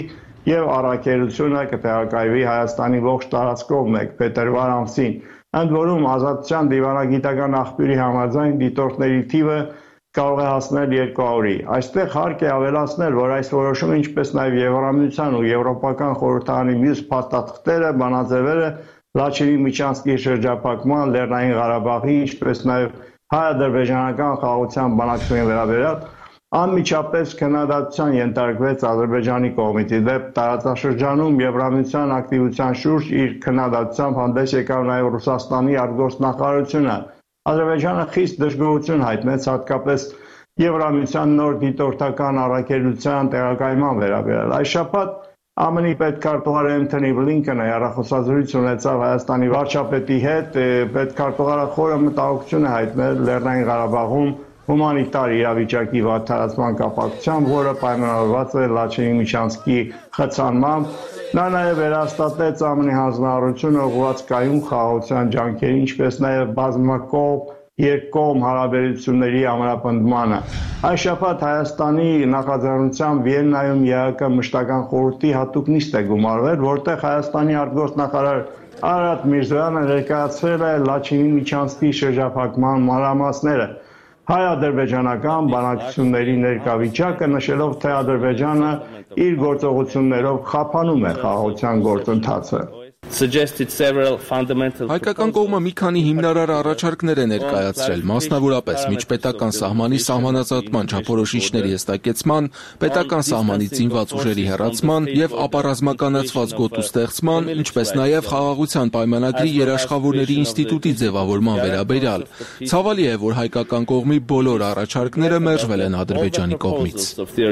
եւ առաքելությունը կտեղակայվի Հայաստանի ողջ տարածքով մեկ փետրվար ամսին։ Ընդ որում ազատության դիվանագիտական աղբյուրի համաձայն դիտորդների թիվը կարող է հասնել երկու հարյուրի։ Այստեղ հարկ է ավելացնել, որ այս որոշումը, ինչպես նաև Եվրամիության ու Եվրոպական խորհրդարանի մյուս փաստաթղթերը, բանաձևերը Լաչինի Միչանսկի շրջափակման, Լեռնային Ղարաբաղի, ինչպես նաև հայ-ադրբեջանական խաղաղության բանակցային վերաբերյալ անմիջապես քննադատության ենթարկվեց Ադրբեջանի կողմից։ Ի դեպ տարածաշրջանում Եվրամիության ակտիվության շուրջ իր քննադատությամբ հանդես եկավ նաև Ռուսաստանի արտգործնախարարությունը։ Ադրբեջանը խիստ դժգոհություն հայտնեց հատկապես Եվրամիության նոր դիտորդական առաքելության տեղակայման վերաբերյալ։ Այս շաբաթ ԱՄՆ-ի պետքարտուղար Էնթոնի Բլինքենը հեռախոսազրույց ունեցավ Հայաստանի վարչապետի հետ, պետքարտուղարը խորը մտահոգություն է հայտնել Լեռնային Ղարաբաղում հումանիտար իրավիճակի վատթարացման կապակցությամբ, որը պայմանավորված է Լաչինի Միչանսկի խցանմամբ։ Նա նաև վերահաստատեց ԱՄՆ-ի հանձնարարությունը ուղղված կայուն խաղաղության ջանքերի, ինչպես նաև բազմակողմ երկկողմ հարաբերությունների ամրապնդմանը։ Այս շաբաթ Հայաստանի նախաձեռնությամբ Վիեննայում ԵԱՀԿ մշտական խորհրդի հատուկ նիստ է գումարվել, որտեղ Հայաստանի արտգործնախարար Արարատ Միրզոյանը ներկայացրել է Լաչինի Միչանսկի շրջափակման մանրամասները։ Հայ-ադրբեջանական բանակցությունների ներկայավիճակը նշելով, թե Ադրբեջանը իր գործողություններով խափանում է խաղաղության գործընթացը։ Հայկական կողմը մի քանի հիմնարար առաջարկներ է ներկայացրել, մասնավորապես միջպետական սահմանի սահմանազատման չափորոշիչների հստակեցման, պետական սահմանից զինված ուժերի հեռացման և ապառազմականացված գոտու ստեղծման, ինչպես նաև խաղաղության պայմանագրի երաշխավորների ինստիտուտի ձևավորման վերաբերյալ։ Ցավալի է, որ հայկական կողմի բոլոր առաջարկները մերժվել են Ադրբեջանի կողմից։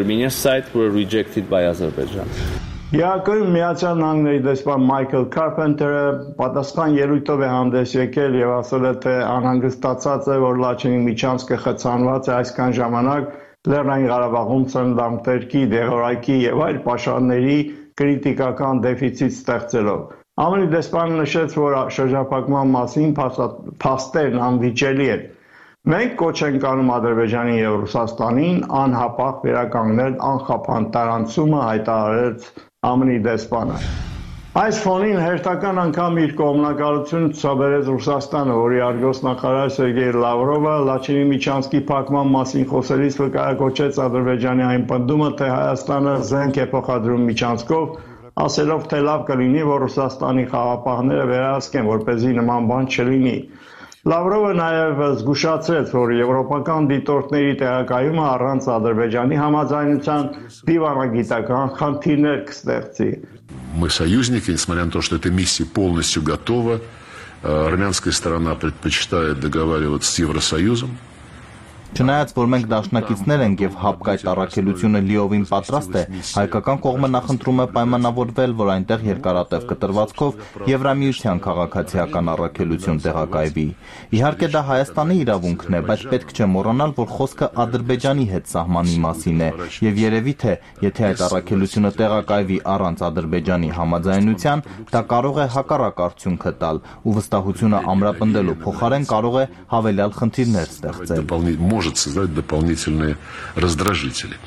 ԵԱՀԿ-ում Միացյալ Նահանգների դեսպան Մայքլ Քարփենթերը պատասխան ելույթով է հանդես եկել եւ ասել է, թե անհանգստացած է, որ Լաչինի Միչանսկը խցանված է այսքան ժամանակ Լեռնային Ղարաբաղում սննդամթերքի, դեղորայքի եւ այլ պաշարների կրիտիկական դեֆիցիտ ստեղծելով։ ԱՄՆ-ի դեսպանը նշեց, որ շրջափակման մասին փաստերն անվիճելի են։ Մենք կոչ ենք անում Ադրբեջանին եւ Ռուսաստանին անհապաղ վերականգնել անխափան տարանցումը, հայտարարեց ԱՄՆ-ի դեսպանը։ Այս ֆոնին հերթական անգամ իր կողմնակալությունը ցուցաբերեց Ռուսաստանը, որի արտգործնախարար Սերգեյ Լավրովը Լաչինի Միչանսկի փակման մասին խոսելիս վկայակոչեց Ադրբեջանի այն պնդումը, թե Հայաստանը զենք է փոխադրում Միչանսկով, ասելով, թե լավ կլինի, որ Ռուսաստանի խաղապահները վերահսկեն, որպեսզի նման բան չլինի։ Լավրովը նաև զգուշացրեց, որ եվրոպական դիտորդների տեղակայումը առանց Ադրբեջանի համաձայնության դիվանագիտական խնդիրներ կստեղծի։ Мы союзники, несмотря на то, что эта миссия полностью готова, армянская сторона предпочитает договариваться с Евросоюзом. Չնայած, որ մենք դաշնակիցներ ենք եւ հապկ այդ առաքելությունը լիովին պատրաստ է, հայկական կողմը նախընտրում է պայմանավորվել, որ այնտեղ երկարատև կտրվածքով Եվրամիության քաղաքացիական առաքելություն տեղակայվի։ Իհարկե դա Հայաստանի իրավունքն է, բայց պետք չէ մոռանալ, որ խոսքը Ադրբեջանի հետ սահմանի մասին է եւ երևի թե եթե այդ առաքելությունը տեղակայվի առանց Ադրբեջանի համաձայնության, դա կարող է հակառակ արդյունքը տալ ու վստահությունը ամրապնդելու փոխարեն կարող է հավելյալ խնդիրներ ստեղծել։ Может создать дополнительные раздражители.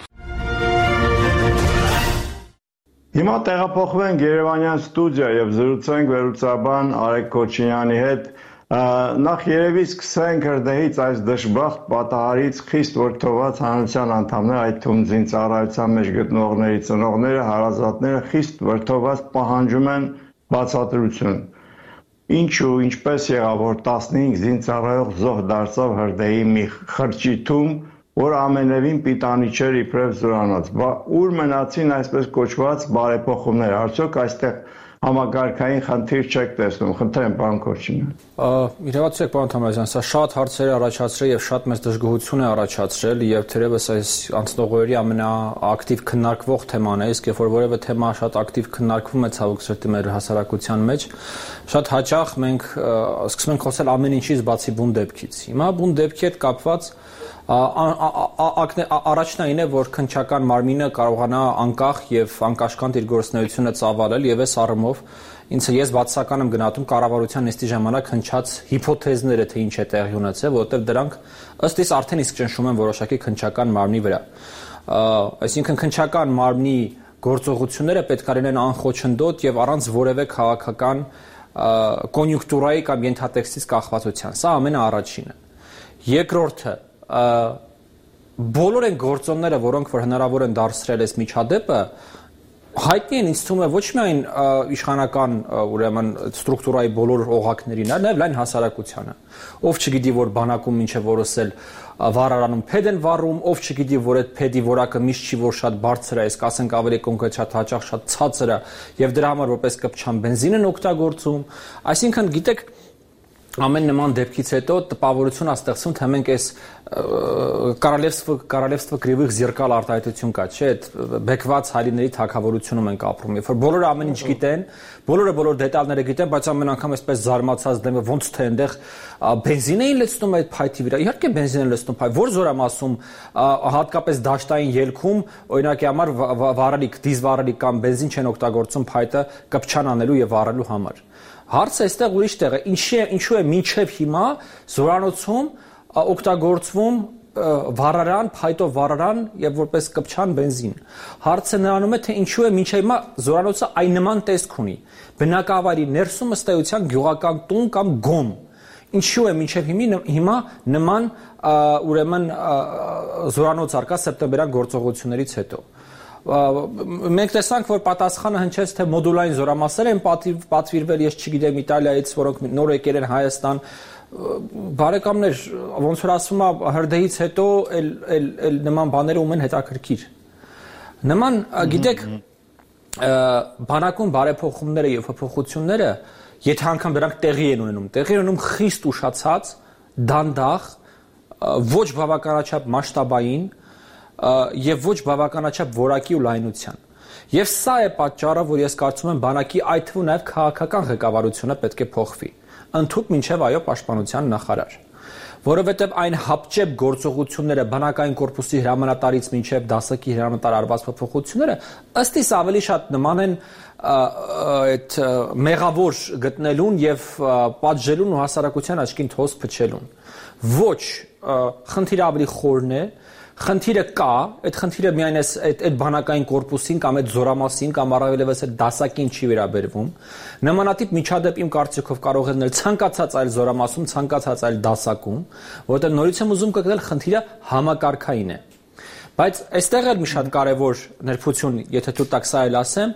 Հիմա տեղափոխվենք Երևանյան ստուդիա եւ զրուցենք վերլուծաբան Արեգ Քոչինյանի հետ։ Նախ երևի սկսենք հրդեհից այս դժբախտ պատահարից խիստ որդոված հանրության անդամներ, այդ թվում զինծառայության մեջ գտնողների ծնողները, հարազատները խիստ որդոված պահանջում են բացատրություն։ Ինչու, ինչպես եղավ, որ տասնհինգ զինծառայող զոհ դարձավ հրդեհի մի խրճիթում, որ ամենևին պիտանի չէր իբրև զորանոց։ Ուր մնացին այսպես կոչված բարեփոխումներ, արդյոք այստեղ համակարգային խնդիր չեք տեսնում։ Խնդրեմ, պարոն Քոչինյան։ Իրավացեք, պարոն Թամարազյան, սա շատ հարցեր է առաջացրել եւ շատ մեծ դժգոհություն է առաջացրել եւ թերևս այս անցնող օրերի ամենաակտիվ քննարկվող թեման է, իսկ երբ որ որևէ թեմա շատ ակտիվ քննարկվում է ցավոք սրտի մեր հասարակության մեջ, շատ հաճախ մենք սկսում ենք խոսել ամեն ինչից բացի բուն դեպքից։ Հիմա բուն դեպքի հետ կապված առաջնային է, որ քննչական մարմինը կարողանա անկախ եւ անկաշկանդ իր գործունեությունը ծավալել եւ այս առումով ինձ ես բացասական եմ գնահատում կառավարության նիստի ժամանակ հնչած հիփոթեզները, թե ինչ է տեղի ունեցել, որովհետեւ դրանք ըստ իս արդեն իսկ ճնշում են որոշակի քննչական մարմնի վրա։ Այսինքն քննչական մարմնի գործողությունները պետք է լինեն անխոչնդոտ եւ առանց որևէ քաղաքական կոնյունկտուրայի կամ ենթատեքստից կախվածության։ Սա ամենաառաջինը։ Երկրորդը, բոլոր այն գործոնները, որոնք որ հնարավոր են դարձրել այս միջադեպը, հայտնի են ինձ թվում է ոչ միայն իշխանական ուրեմն ստրուկտուրայի բոլոր օղակներին, այլ լայն հասարակությանը։ Ով չգիտի, որ բանակում մինչև որսել վառարանում փեդ են վառում, ով չգիտի, որ այդ փեդի որակը միշտ չի որ շատ բարձր է, իսկ ասենք ավելի կոնկրետ շատ հաճախ շատ ցածր է, եւ դրա համար որպես կպչան բենզին են օգտագործում։ Այսինքն, գիտեք, ամեն նման դեպքից հետո տպավորություն է ստեղծում, թե մենք այս Королевство Королевство Кривых Зеркал արտահայտություն կա, չէ՞, այդ բեկված հայրիների թագավորությունում ենք ապրում, երբ որ բոլորը ամեն ինչ գիտեն, բոլորը բոլոր դետալները գիտեն, բայց ամեն անգամ այսպես զարմացած դեմը ոնց թե այնտեղ բենզին էին լցնում այդ փայտի վրա։ Իհարկե բենզին են լցնում փայտ, որ զոր եմ ասում, հատկապես դաշտային ելքում, օրինակի համար վառելիք, դիզվառելիք կամ բենզին չեն օգտագործում փայտը կպչան անելու եւ վառելու համար։ Հարցը այստեղ ուրիշ տեղ է, ինչի է, ինչու է մինչև հիմա զորանոցում օգտագործվում վառարան, փայտով վառարան եւ որպես կպչան բենզին։ Հարցը նրանում է, թե ինչու է մինչև հիմա զորանոցը այն նման տեսք ունի։ Բնակավայրի ներսում ըստ էության գյուղական տուն կամ գոմ։ Ինչու է մինչև հիմա նման ուրեմն զորանոց արկա սեպտեմբերյան գործողություններից հետո։ Մենք տեսանք, որ պատասխանը հնչեց, թե մոդուլային զորամասեր են պատվիրվել, ես չգիտեմ, Իտալիայից, որոնք նոր եկել են Հայաստան։ Բարեկամներ, ոնց որ ասում է, հրդեհից հետո էլ նման բաները ում են հետաքրքիր։ Նման, գիտեք, բանակում բարեփոխումները եւ փոփոխությունները, եթե անգամ դրանք տեղի են ունենում, տեղի են ունենում խիստ ուշացած, դանդաղ, ոչ բավականաչափ մասշտաբային եւ ոչ բավականաչափ որակի ու լայնության։ Եվ սա է պատճառը, որ ես կարծում եմ բանակի այդ թվում նաեւ քաղաքական ղեկավարությունը պետք է փոխվի։ Ընդհուպ մինչև այո պաշտպանության նախարար, որովհետև այն հապճեպ գործողությունները բանակային կորպուսի հրամանատարից մինչև դասակի հրամանատար արված փոփոխությունները ըստ իս ավելի շատ նման են այդ մեղավոր գտնելուն եւ պատժելուն ու հասարակության աչքին թոս փչելուն։ Ոչ, խնդիրը ավելի խորն է, խնդիրը կա, այդ խնդիրը միայն այս այդ այդ բանակային կորպուսին կամ այդ զորամասին կամ առավելևս այդ դասակին չի վերաբերվում։ Նմանատիպ միջադեպ իմ կարծիքով կարող է լինել ցանկացած այլ զորամասում, ցանկացած այլ դասակում, որտեղ նորից եմ ուզում կգնել խնդիրը համակարգային է։ Բայց այստեղ էլ մի շատ կարևոր ներբություն, եթե դու տաք սա էլ ասեմ,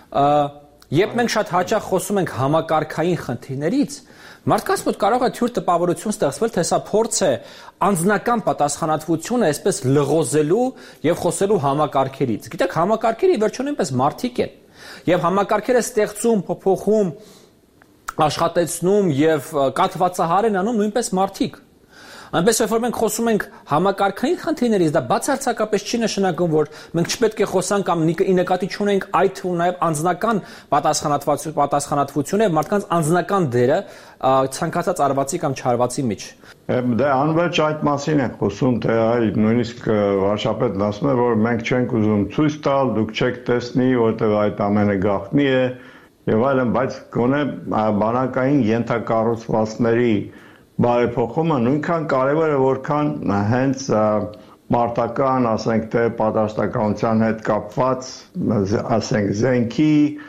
երբ մենք շատ հաճախ խոսում ենք համակարգային խնդիրներից, մարդկանց մոտ կարող է թյուր տպավորություն ստեղծվել, թե սա փորձ է անձնական պատասխանատվությունը այսպես լղոզելու եւ խոսելու համակարգերից։ Գիտեք, համակարգերը ի վերջո նույնպես մարդիկ են։ Եվ համակարգերը ստեղծում, փոփոխում, աշխատեցնում եւ կաթվածահար են անում նույնպես մարդիկ։ Այնպես որ մենք խոսում ենք համակարգային խնդիրներից, դա բացարձակապես չի նշանակում, որ մենք չպետք է խոսանք կամ ի նկատի չունենք այդ ու նաև անձնական պատասխանատվությունը եւ մարդկանց անձնական դերը ցանկացած արվածի կամ չարվածի մեջ։ Դե անվերջ այդ մասին են խոսում, թե այ նույնիսկ վարշապետն ասում է, որ մենք չենք ուզում ցույց տալ, դուք չեք տեսնի, որտեղ այդ ամենը գաղտնի է եւ այլն, բայց գոնե բանակային ենթակառուցվածքների բարեփոխումը նույնքան կարևոր է, որքան հենց մարտական, ասենք թե պատասխանատվության հետ կապված, ասենք զենքի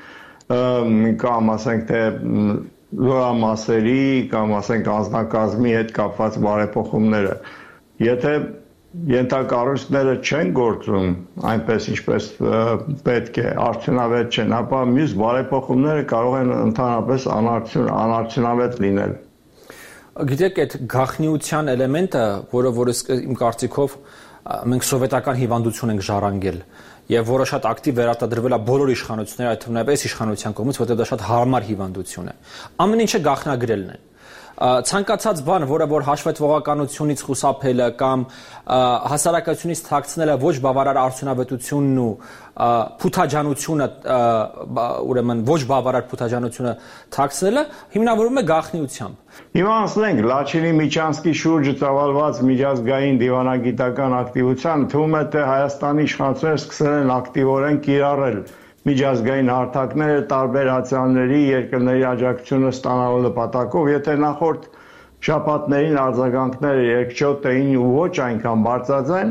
կամ ասենք թե զորամասերի կամ ասենք անձնակազմի հետ կապված բարեփոխումները։ Եթե ենթակառույցները չեն գործում այնպես ինչպես պետք է, արդյունավետ չեն, ապա մյուս բարեփոխումները կարող են ընդհանրապես անարդյունավետ լինել։ Գիտեք, այդ գաղտնիության էլեմենտը, որը որ իմ կարծիքով մենք սովետական հիվանդություն ենք ժառանգել եւ որը շատ ակտիվ վերարտադրվել է բոլոր իշխանությունների, այդ թվում նաև այս իշխանության կողմից, որտեղ դա շատ հարմար հիվանդություն է։ Ամեն ինչը գաղտնագրելն է։ Ցանկացած բան, որը որ հաշվետվողականությունից խուսափելը կամ հասարակությունից թաքցնելը ոչ բավարար արդյունավետությունն ու փութաջանությունը, ուրեմն ոչ բավարար փութաջանությունը թաքցնելը հիմնավորվում է գաղտնիությամբ։ Հիմա ասենք Լաչինի Միչանսկի շուրջը ծավալված միջազգային դիվանագիտական ակտիվության թվում է, թե Հայաստանի իշխանությունները սկսել են ակտիվորեն կիրառել միջազգային հարթակները տարբեր հացյանների երկրների աջակցությունը ստանալու նպատակով, եթե նախորդ շաբաթներին արձագանքները երկչոտ էին ու ոչ այնքան բարձրաձայն,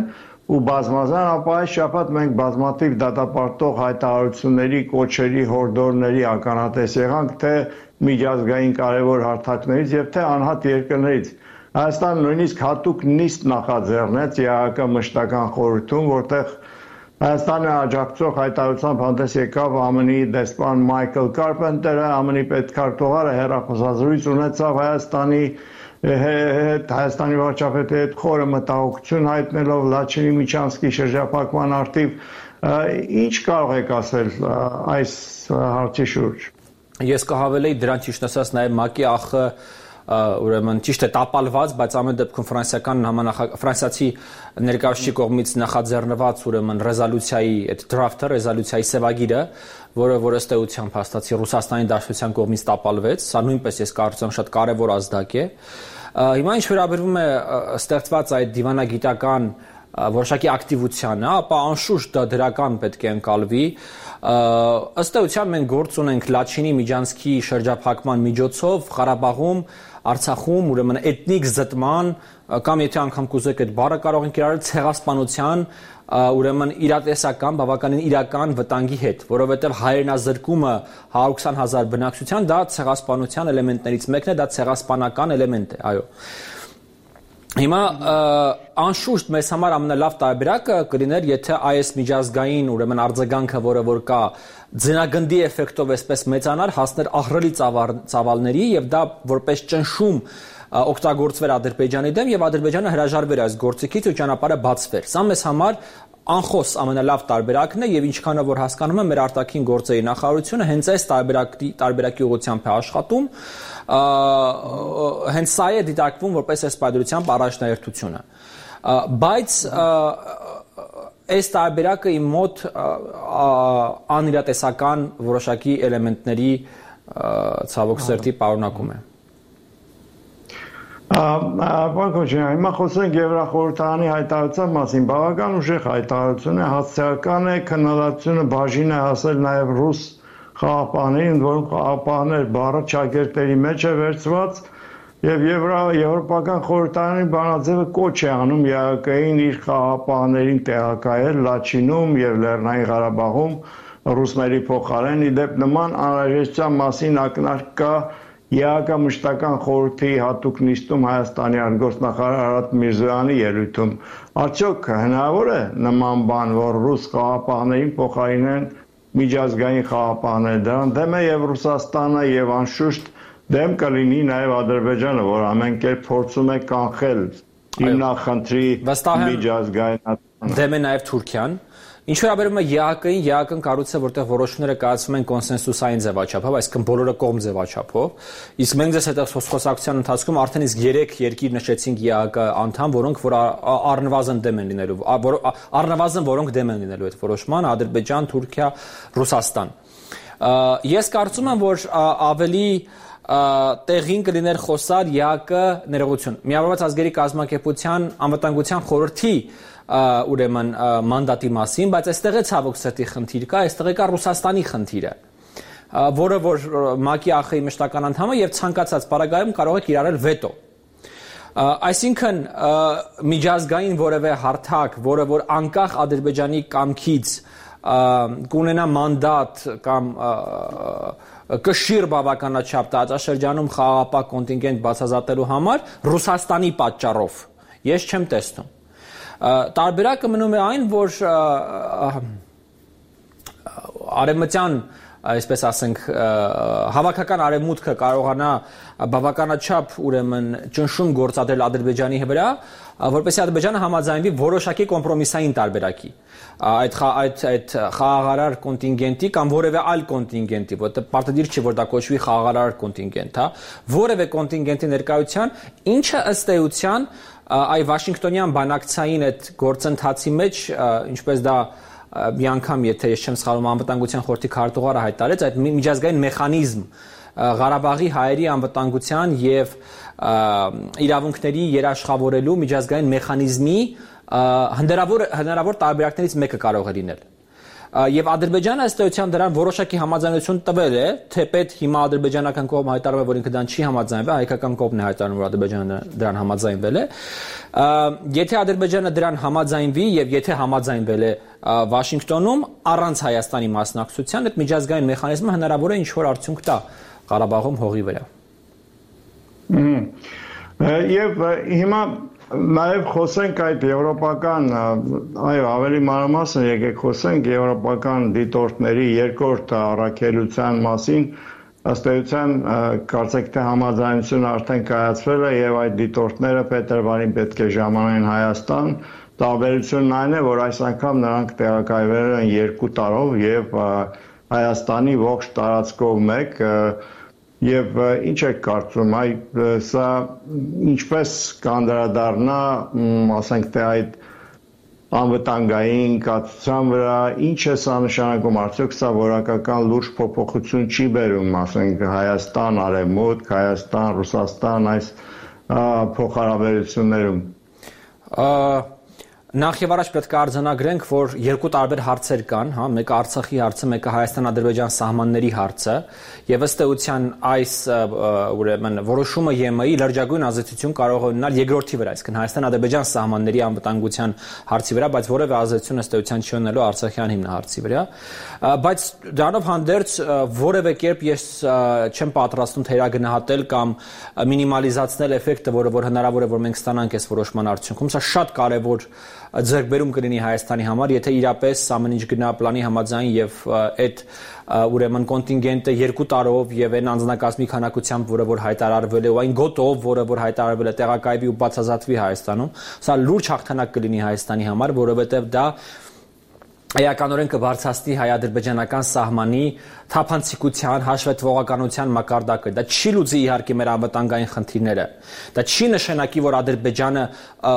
ու բազմազան, ապա այս շաբաթ մենք բազմաթիվ դատապարտող հայտարարությունների, կոչերի, հորդորների ականատես եղանք թե միջազգային կարևոր հարթակներից եւ թե անհատ երկրներից։ Հայաստանը նույնիսկ հատուկ նիստ նախաձեռնեց ԵԱՀԿ մշտական խորհրդում, որտեղ Հայաստանը աջակցող հայտարարությամբ հանդես եկավ ԱՄՆ-ի դեսպան Մայքլ Կարպենտերը, ԱՄՆ-ի պետքարտուղարը հեռախոսազրույց ունեցավ Հայաստանի հետ, Հայաստանի վարչապետի հետ խորը մտահոգություն հայտնելով Լաչինի Միչանսկի շրջափակման առթիվ, ինչ կարող եք ասել այս հարցի շուրջ։ Ես կհավելեի դրան ճիշտ ասած նաև ՄԱԿ-ի ԱԽ ուրեմն ճիշտ է տապալված, բայց ամեն դեպքում ֆրանսիական համանախագահ ֆրանսիացի ներկայացուցիչի կողմից նախաձեռնված ուրեմն ռեզոլյուցիայի այդ դրաֆթը, ռեզոլյուցիայի սևագիրը, որը որ ըստ էության փաստացի Ռուսաստանի Դաշնության կողմից տապալվեց, սա նույնպես ես կարծում եմ շատ կարևոր ազդակ է։ Հիմա ինչ վերաբերում է ստեղծված այդ դիվանագիտական որոշակի ակտիվությանը, ապա անշուշտ դա դրական պետք է ընկալվի։ Ըստ էության մենք գործ ունենք Լաչինի Միջանսկի շրջափակման միջոցով Ղարաբաղում, Արցախում, ուրեմն էթնիկ զտման կամ եթե անգամ կուզեք այդ բառը կարող ենք կիրառել ցեղասպանության, ուրեմն իրատեսական, բավականին իրական վտանգի հետ, որովհետև հայրենազրկումը հարյուր քսան հազար բնակչության դա ցեղասպանության էլեմենտներից մեկն է, դա ցեղասպանական էլեմենտ է, այո։ Հիմա անշուշտ մեզ համար ամենալավ տարբերակը կլիներ, եթե այս միջազգային ուրեմն արձագանքը, որը որ կա ձնագնդի էֆեկտով այսպես մեծանար, հասներ ահռելի ծավալների եւ դա որպես ճնշում օգտագործվեր Ադրբեջանի դեմ եւ Ադրբեջանը հրաժարվեր այս գործիքից ու ճանապարհը բացվեր։ Սա մեզ համար անխոս ամենալավ տարբերակն է եւ ինչքանով որ հասկանում եմ մեր արտաքին գործերի նախարարությունը հենց այս տարբերակի տարբերակի ուղղությամբ է աշխատում, հենց սա է դիտարկվում որպես այս պայմանությամբ առաջնահերթությունը։ Բայց այս տարբերակը իմ մոտ անիրատեսական որոշակի էլեմենտների ցավոք սրտի պարունակում է։ Պարոն Քոչարյան, հիմա խոսենք Եվրախորհրդարանի հայտարարության մասին, բավական ուժեղ հայտարարություն է, հասցեական է, քննադատությունը բաժին է հասել նաև ռուս խաղապահներին, որոնք խաղապահներ բառը ճակերտերի մեջ է վերցված եւ Եվրոպական խորհրդարանի բանաձևը կոչ է անում ԵԱՀԿ-ին իր խաղապահներին տեղակայել Լաչինում եւ Լեռնային Ղարաբաղում ռուսների փոխարեն։ Իդեպ նման անհրաժեշտության մասին ակնարկ կա ԵԱՀԿ մշտական խորհրդի հատուկ նիստում Հայաստանի արտգործնախարար Արադ Միրզոյանի ելույթում։ Արդյոք հնարավոր է նման բան, որ ռուս խաղապահներին փոխարինեն միջազգային խաղապահներ, դրան դեմ է եւ Ռուսաստանը եւ անշուշտ դեմ կլինի նաեւ Ադրբեջանը, որ ամեն կերպ փորձում է կանխել հիմնախնդրի միջազգայնացումը։ Դեմ է նաեւ Թուրքիան։ Ինչ վերաբերում է ԵԱՀԿ-ին, ԵԱՀԿ-ն կառուցել, որտեղ որոշումները կայացվում են կոնսենսուսային ձևաչափով, այսինքն բոլորը կողմ ձևաչափով։ Իսկ մենք ձեզ հետ խոսակցության ընթացքում արդեն իսկ երեք երկիր նշեցինք ԵԱՀԿ անդամ, որոնք որ առնվազն դեմ են լինելու, առնվազն որոնք դեմ են լինելու այդ որոշման՝ Ադրբեջան, Թուրքիա, Ռուսաստան։ Ես կարծում եմ, որ ավելի տեղին կլիներ խոսալ ԵԱՀԿ ներողություն, Միավորված ազգերի կազմակերպության անվտանգության խորհրդի ուրեմն մանդատի մասին, բայց այստեղ է ցավոք սրտի խնդիր կա, այստեղ է կա Ռուսաստանի խնդիրը, որը որ ՄԱԿ-ի ԱԽ-ի մշտական անդամը եւ ցանկացած պարագայում կարող է կիրառել վետո։ Այսինքն միջազգային որևէ հարթակ, որը որ անկախ Ադրբեջանի կամքից կունենա մանդատ կամ կշիռ բավականաչափ տարածաշրջանում խաղաղապահ կոնտինգենտ բացազատելու համար Ռուսաստանի պատճառով ես չեմ տեսնում։ Տարբերակը մնում է այն, որ արևմտյան, այսպես ասենք, հավաքական արևմուտքը կարողանա բավականաչափ ուրեմն ճնշում գործադրել Ադրբեջանի վրա, որպեսզի Ադրբեջանը համաձայնվի որոշակի կոմպրոմիսային տարբերակի այդ այդ այդ խաղաղարար կոնտինգենտի կամ որևէ այլ կոնտինգենտի, որտեղ պարտադիր չի որ դա կոչվի խաղաղարար կոնտինգենտ, հա, որևէ կոնտինգենտի ներկայության, ինչը ըստ էության այ Վաշինգտոնյան բանակցային այդ գործընթացի մեջ, ինչպես դա մի անգամ, եթե ես չեմ սխալվում, անվտանգության խորհրդի քարտուղարը հայտարարեց, այդ միջազգային մեխանիզմ Ղարաբաղի հայերի անվտանգության եւ իրավունքների երաշխավորելու միջազգային մեխանիզմի հնարավոր հնարավոր տարբերակներից մեկը կարող է լինել։ Եվ Ադրբեջանը ըստ էության դրան որոշակի համաձայնություն տվել է, թեպետ հիմա ադրբեջանական կողմը հայտարարում է, որ ինքը դրան չի համաձայնվել, հայկական կողմն է հայտարարում, որ Ադրբեջանը դրան համաձայնվել է։ Եթե Ադրբեջանը դրան համաձայնվի եւ եթե համաձայնվել է Վաշինգտոնում առանց Հայաստանի մասնակցության, այդ միջազգային մեխանիզմը հնարավոր է ինչ-որ արդյունք տա Ղարաբաղում հողի վրա։ Եվ հիմա նաև խոսենք այդ եվրոպական, այո, ավելի մանրամասն եկեք խոսենք եվրոպական դիտորդների երկրորդ առաքելության մասին, ըստ էության կարծեք թե համաձայնությունը արդեն կայացվել է եւ այդ դիտորդները փետրվարին պետք է ժամանեն Հայաստան, տարբերությունն այն է, որ այս անգամ նրանք տեղակայվել են երկու տարով եւ Հայաստանի ողջ տարածքով մեկ Եվ ինչ եք կարծում, այ սա ինչպես կանդրադառնա, ասենք թե այդ անվտանգային կացության վրա, ինչ է սա նշանակում, արդյոք սա որակական լուրջ փոփոխություն չի բերում, ասենք Հայաստան, Արևմուտք, Հայաստան, Ռուսաստան այս փոխհարաբերություններում։ Նախ եւ առաջ պետք է արձանագրենք, որ երկու տարբեր հարցեր կան, հա, մեկը Արցախի հարցը, մեկը Հայաստան-Ադրբեջան սահմանների հարցը, եւ ըստ էության այս ուրեմն որոշումը ԵՄ-ի լրջագույն ազդեցություն կարող է ունենալ երկրորդի վրա, այսինքն Հայաստան-Ադրբեջան սահմանների անվտանգության հարցի վրա, բայց որևէ ազդեցություն ըստ էության չի ունենալու Արցախյան հիմնահարցի վրա, բայց դրանով հանդերձ որևէ կերպ ես չեմ պատրաստում թերագնահատել կամ մինիմալիզացնել էֆեկտը, որը որ հնարավոր է որ մենք ստանանք այս որոշման արդյունքում, սա շատ կարեւոր ձեռքբերում կլինի Հայաստանի համար, եթե իրապես ամեն ինչ գնա պլանի համաձայն եւ այդ ուրեմն կոնտինգենտը երկու տարով եւ այն անձնակազմի քանակությամբ, որը որ հայտարարվել է, ու այն գոտով, որը որ հայտարարվել է, տեղակայվի ու բացազատվի Հայաստանում, սա լուրջ հաղթանակ կլինի Հայաստանի համար, որովհետեւ դա Էականորեն կբարձրացնի հայ-ադրբեջանական սահմանի թափանցիկության, հաշվետվողականության մակարդակը։ Դա չի լուծի իհարկե մեր անվտանգային խնդիրները։ Դա չի նշանակի, որ Ադրբեջանը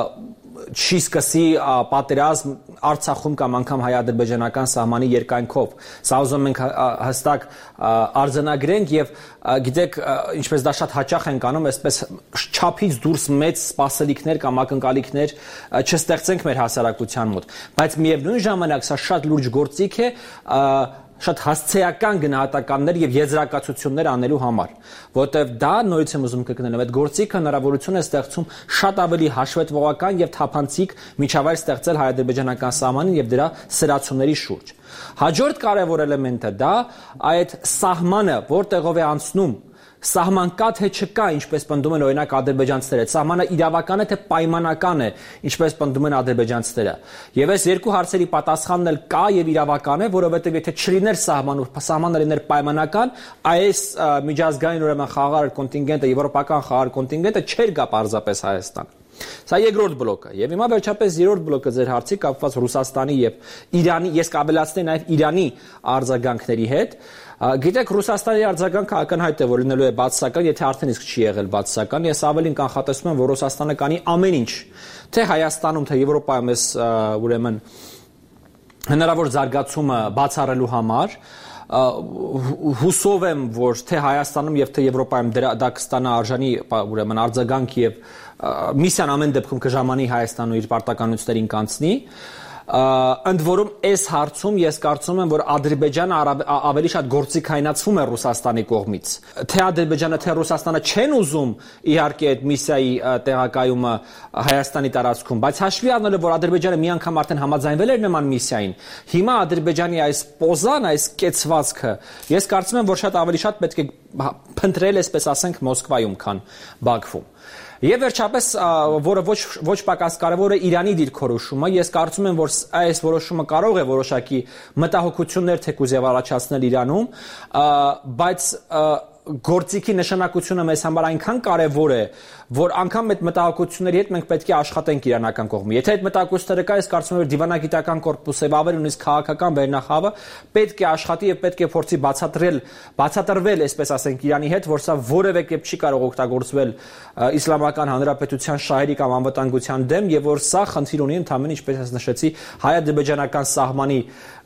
չի սկսի պատերազմ Արցախում կամ անգամ հայ-ադրբեջանական սահմանի երկայնքով։ Սա ուզում ենք հստակ արձանագրենք եւ գիտեք, ինչպես դա շատ հաճախ ենք անում, այսպես չափից դուրս մեծ սպասելիքներ կամ ակնկալիքներ չստեղծենք մեր հասարակության մոտ։ Բայց միևնույն ժամանակ սա շատ լուրջ գործիք է շատ հասցեական գնահատականներ եւ եզրակացություններ անելու համար, որտեղ դա նորից եմ ուզում կրկնել, այդ գործիքը հնարավորություն է ստեղծում շատ ավելի հաշվետվողական եւ թափանցիկ միջավայր ստեղծել հայ-ադրբեջանական սահմանին եւ դրա սրացումների շուրջ։ Հաջորդ կարևոր էլեմենտը դա այդ սահմանը, որտեղով է անցնում Սահման կա թե չկա, ինչպես պնդում են օրինակ ադրբեջանցիները, սահմանը իրավական է թե պայմանական է, ինչպես պնդում են ադրբեջանցիները։ Եվ այս երկու հարցերի պատասխանն էլ կա եւ իրավական է, որովհետեւ եթե չլիներ սահման ու սահմանը լիներ պայմանական, այս միջազգային ուրեմն խաղաղ կոնտինգենտը, եվրոպական խաղաղ կոնտինգենտը չէր գա պարզապես Հայաստան։ Սա երկրորդ բլոկը։ Եվ հիմա վերջապես երրորդ բլոկը ձեր հարցի կապված Ռուսաստանի եւ Իրանի, ես կաբելացնեի նաեւ Իրանի արձագանքների հետ։ Գիտեք, Ռուսաստանի արձագանքը ակնհայտ է, որ լինելու է բացասական, եթե արդեն իսկ չի եղել բացասական։ Ես ավելին կանխատեսում եմ, որ Ռուսաստանը կանի ամեն ինչ, թե Հայաստանում, թե Եվրոպայում էս ուրեմն հնարավոր զարգացումը բացառելու համար հուսով եմ, որ թե Հայաստանում եւ թե Եվրոպայում դա կստանա արժանի ուրեմն արձագանք եւ միսիան ամեն դեպքում կժամանի Հայաստանը իր պարտականություններին կանցնի։ Ընդ որում այս հարցում ես կարծում եմ, որ Ադրբեջանը ավելի շատ գործիքայնացվում է Ռուսաստանի կողմից։ Թե Ադրբեջանը, թե Ռուսաստանը չեն ուզում իհարկե այդ միսիայի տեղակայումը Հայաստանի տարածքում, բայց հաշվի առնելով, որ Ադրբեջանը մի անգամ արդեն համաձայնվել էր նման միսիային, հիմա Ադրբեջանի այս պոզան, այս կեցվածքը, ես կարծում եմ, որ շատ ավելի շատ պետք է փնտրել, այսպես ասենք, Մոսկվայում, քան Բաքվում։ Եվ վերջապես, որը ոչ ոչ պակաս կարևոր է Իրանի դիրքորոշումը, ես կարծում եմ, որ այս որոշումը կարող է որոշակի մտահոգություններ թեկուզ եւ առաջացնել Իրանում, բայց գործիքի նշանակությունը մեզ համար այնքան կարևոր է, որ անգամ այդ մտահոգությունների հետ մենք պետք է աշխատենք իրանական կողմի։ Եթե այդ մտահոգությունները կա, ես կարծում եմ, որ դիվանագիտական կորպուսը, ավելի նույնիսկ քաղաքական վերնախավը պետք է աշխատի եւ պետք է փորձի բացատրել, բացատրվել, այսպես ասենք, Իրանի հետ, որ սա որևէ կերպ չի կարող օգտագործվել իսլամական հանրապետության շահերի կամ անվտանգության դեմ եւ որ սա խնդիր ունի ընդհանրապես, ինչպես ես նշեցի, հայ-ադրբեջանական սահմանի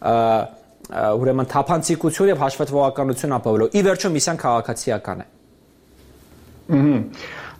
ուրեմն թափանցիկություն եւ հաշվետվողականություն ապավելու։ Ի վերջո միսիան քաղաքացիական է։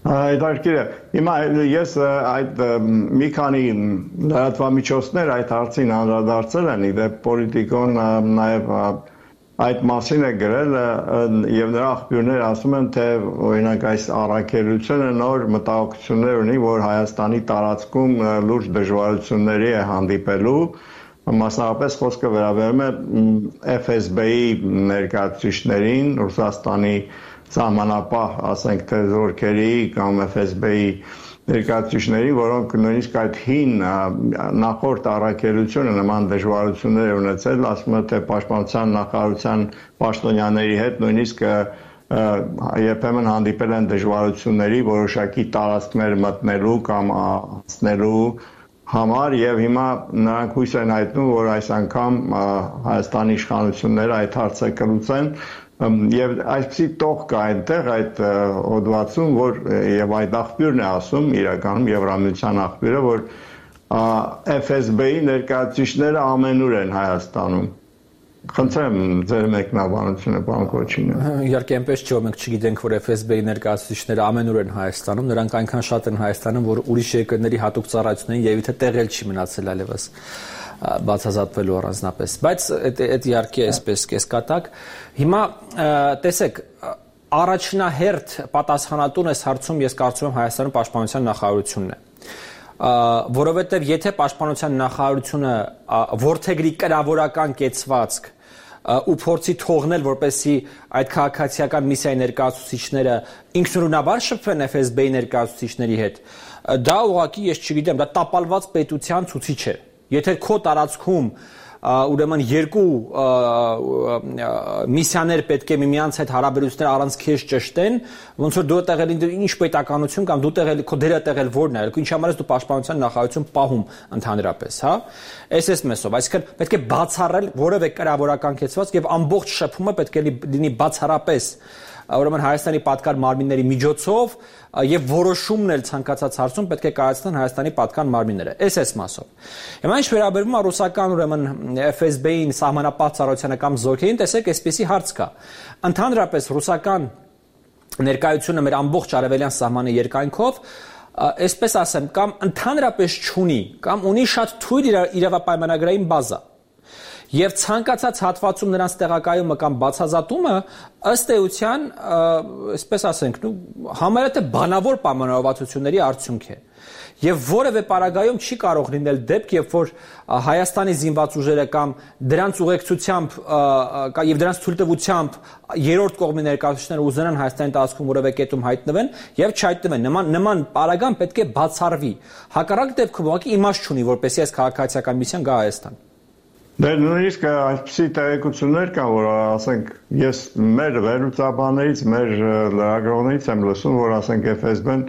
Այդարկիրը, հիմա ես այդ մի քանի լրատվամիջոցներ այդ հարցին անդրադարձել են, իդեպ Պոլիտիկոն նաև այդ մասին է գրել եւ նրա աղբյուրները ասում են, թե օրինակ այս առաքելությունը նոր մտահոգություններ ունի, որ Հայաստանի տարածքում լուրջ դժվարությունների է հանդիպելու, մասնավորապես խոսքը վերաբերում է Էֆ Էս Բի-ի ներկայացուցիչներին, Ռուսաստանի սահմանապահ, ասենք թե զորքերի կամ Էֆ Էս Բի-ի ներկայացուցիչների, որոնք նույնիսկ այդ հին նախորդ առաքելությունը նման դժվարություններ ունեցել, ասում է, թե պաշտպանության նախարարության պաշտոնյաների հետ նույնիսկ երբեմն հանդիպել են դժվարությունների որոշակի տարածքներ մտնելու կամ անցնելու համար եւ հիմա նրանք հույս են հայտնում, որ այս անգամ Հայաստանի իշխանությունները այդ հարցը կլուծեն եւ այսպեսի տող կա այնտեղ այդ հոդվածում, որ եւ այդ աղբյուրն է ասում իրականում Եվրամիության աղբյուրը, որ Էֆ Էս Բի-ի ներկայացուցիչները ամենուր են Հայաստանում։ Խնդրեմ ձեր մեկնաբանությունը, պարոն Կոչինյան։ Իհարկե այնպես չէ, որ մենք չգիտենք, որ Էֆ Էս Բի-ի ներկայացուցիչները ամենուր են Հայաստանում, նրանք այնքան շատ են Հայաստանում, որ ուրիշ երկրների հատուկ ծառայություններին եւ իթե տեղել չի մնացել այլևս բացազատվելու առանձնապես, բայց այդ իհարկե այսպես կեսկատակ։ Հիմա տեսեք, առաջնահերթ պատասխանատուն այս հարցում ես կարծում եմ Հայաստանի պաշտպանության նախարարությունն է, որովհետև եթե պաշտպանության նախարարությունը որդեգրի կրավորական կեցվածք ու փորձի թողնել, որպեսզի այդ քաղաքացիական միսիայի ներկայացուցիչները ինքնուրույնաբար շփվեն Էֆ Էս Բի-ի ներկայացուցիչների հետ, դա ուղղակի ես չգիտեմ, դա տապալված պետության ցուցիչ է։ Եթե քո տարածքում ուրեմն երկու միսիաներ պետք է միմյանց հետ հարաբերություններ առանց քեզ ճշտեն, ոնց որ դու տեղել ինչ պետականություն կամ դու տեղել քո դերը տեղել որն է, ինչ համար ես դու պաշտպանության նախարարություն պահում ընդհանրապես, հա։ Էս էս մեսով, այսինքն պետք է բացառել որևէ կրավորական կեցված եւ ամբողջ շփումը պետք է լինի բացառապես ուրեմն Հայաստանի պատկան մարմինների միջոցով եւ որոշումն էլ ցանկացած հարցում պետք է կայացնեն Հայաստանի պատկան մարմինները։ Էս էս մասով։ Հիմա ինչ վերաբերում է ռուսական ուրեմն Էֆ Էս Բի-ին, սահմանապահ ծառայությանը կամ զորքերին, տեսեք, այսպեսի հարց կա։ Ընդհանրապես ռուսական ներկայությունը մեր ամբողջ արևելյան սահմանի երկայնքով, այսպես ասեմ, կամ ընդհանրապես չունի, կամ ունի շատ թույլ իրավապայմանագրային բազա։ Եվ ցանկացած հատվածում նրանց տեղակայումը կամ բացազատումը ըստ էության, այսպես ասենք, համարյա թե բանավոր պայմանավորվածությունների արդյունք է։ Եվ որևէ պարագայում չի կարող լինել դեպք, երբ որ Հայաստանի զինված ուժերը կամ դրանց ուղեկցությամբ եւ դրանց թույլտվությամբ երրորդ կողմի ներկայացուցիչները ուզենան Հայաստանի տարածքում որևէ կետում հայտնվեն եւ չհայտնվեն։ Նման նման պարագան պետք է բացառվի։ Հակառակ դեպքում ուղղակի իմաստ չունի, որպեսզի այս քաղաքացիական միսիան գա Հայաստան։ Դե նույնիսկ այսպիսի տեղեկություններ կան, որ ասենք ես մեր վերլուծաբաններից, մեր լրագրողներից եմ լսում, որ ասենք Էֆ Էս Բի-ն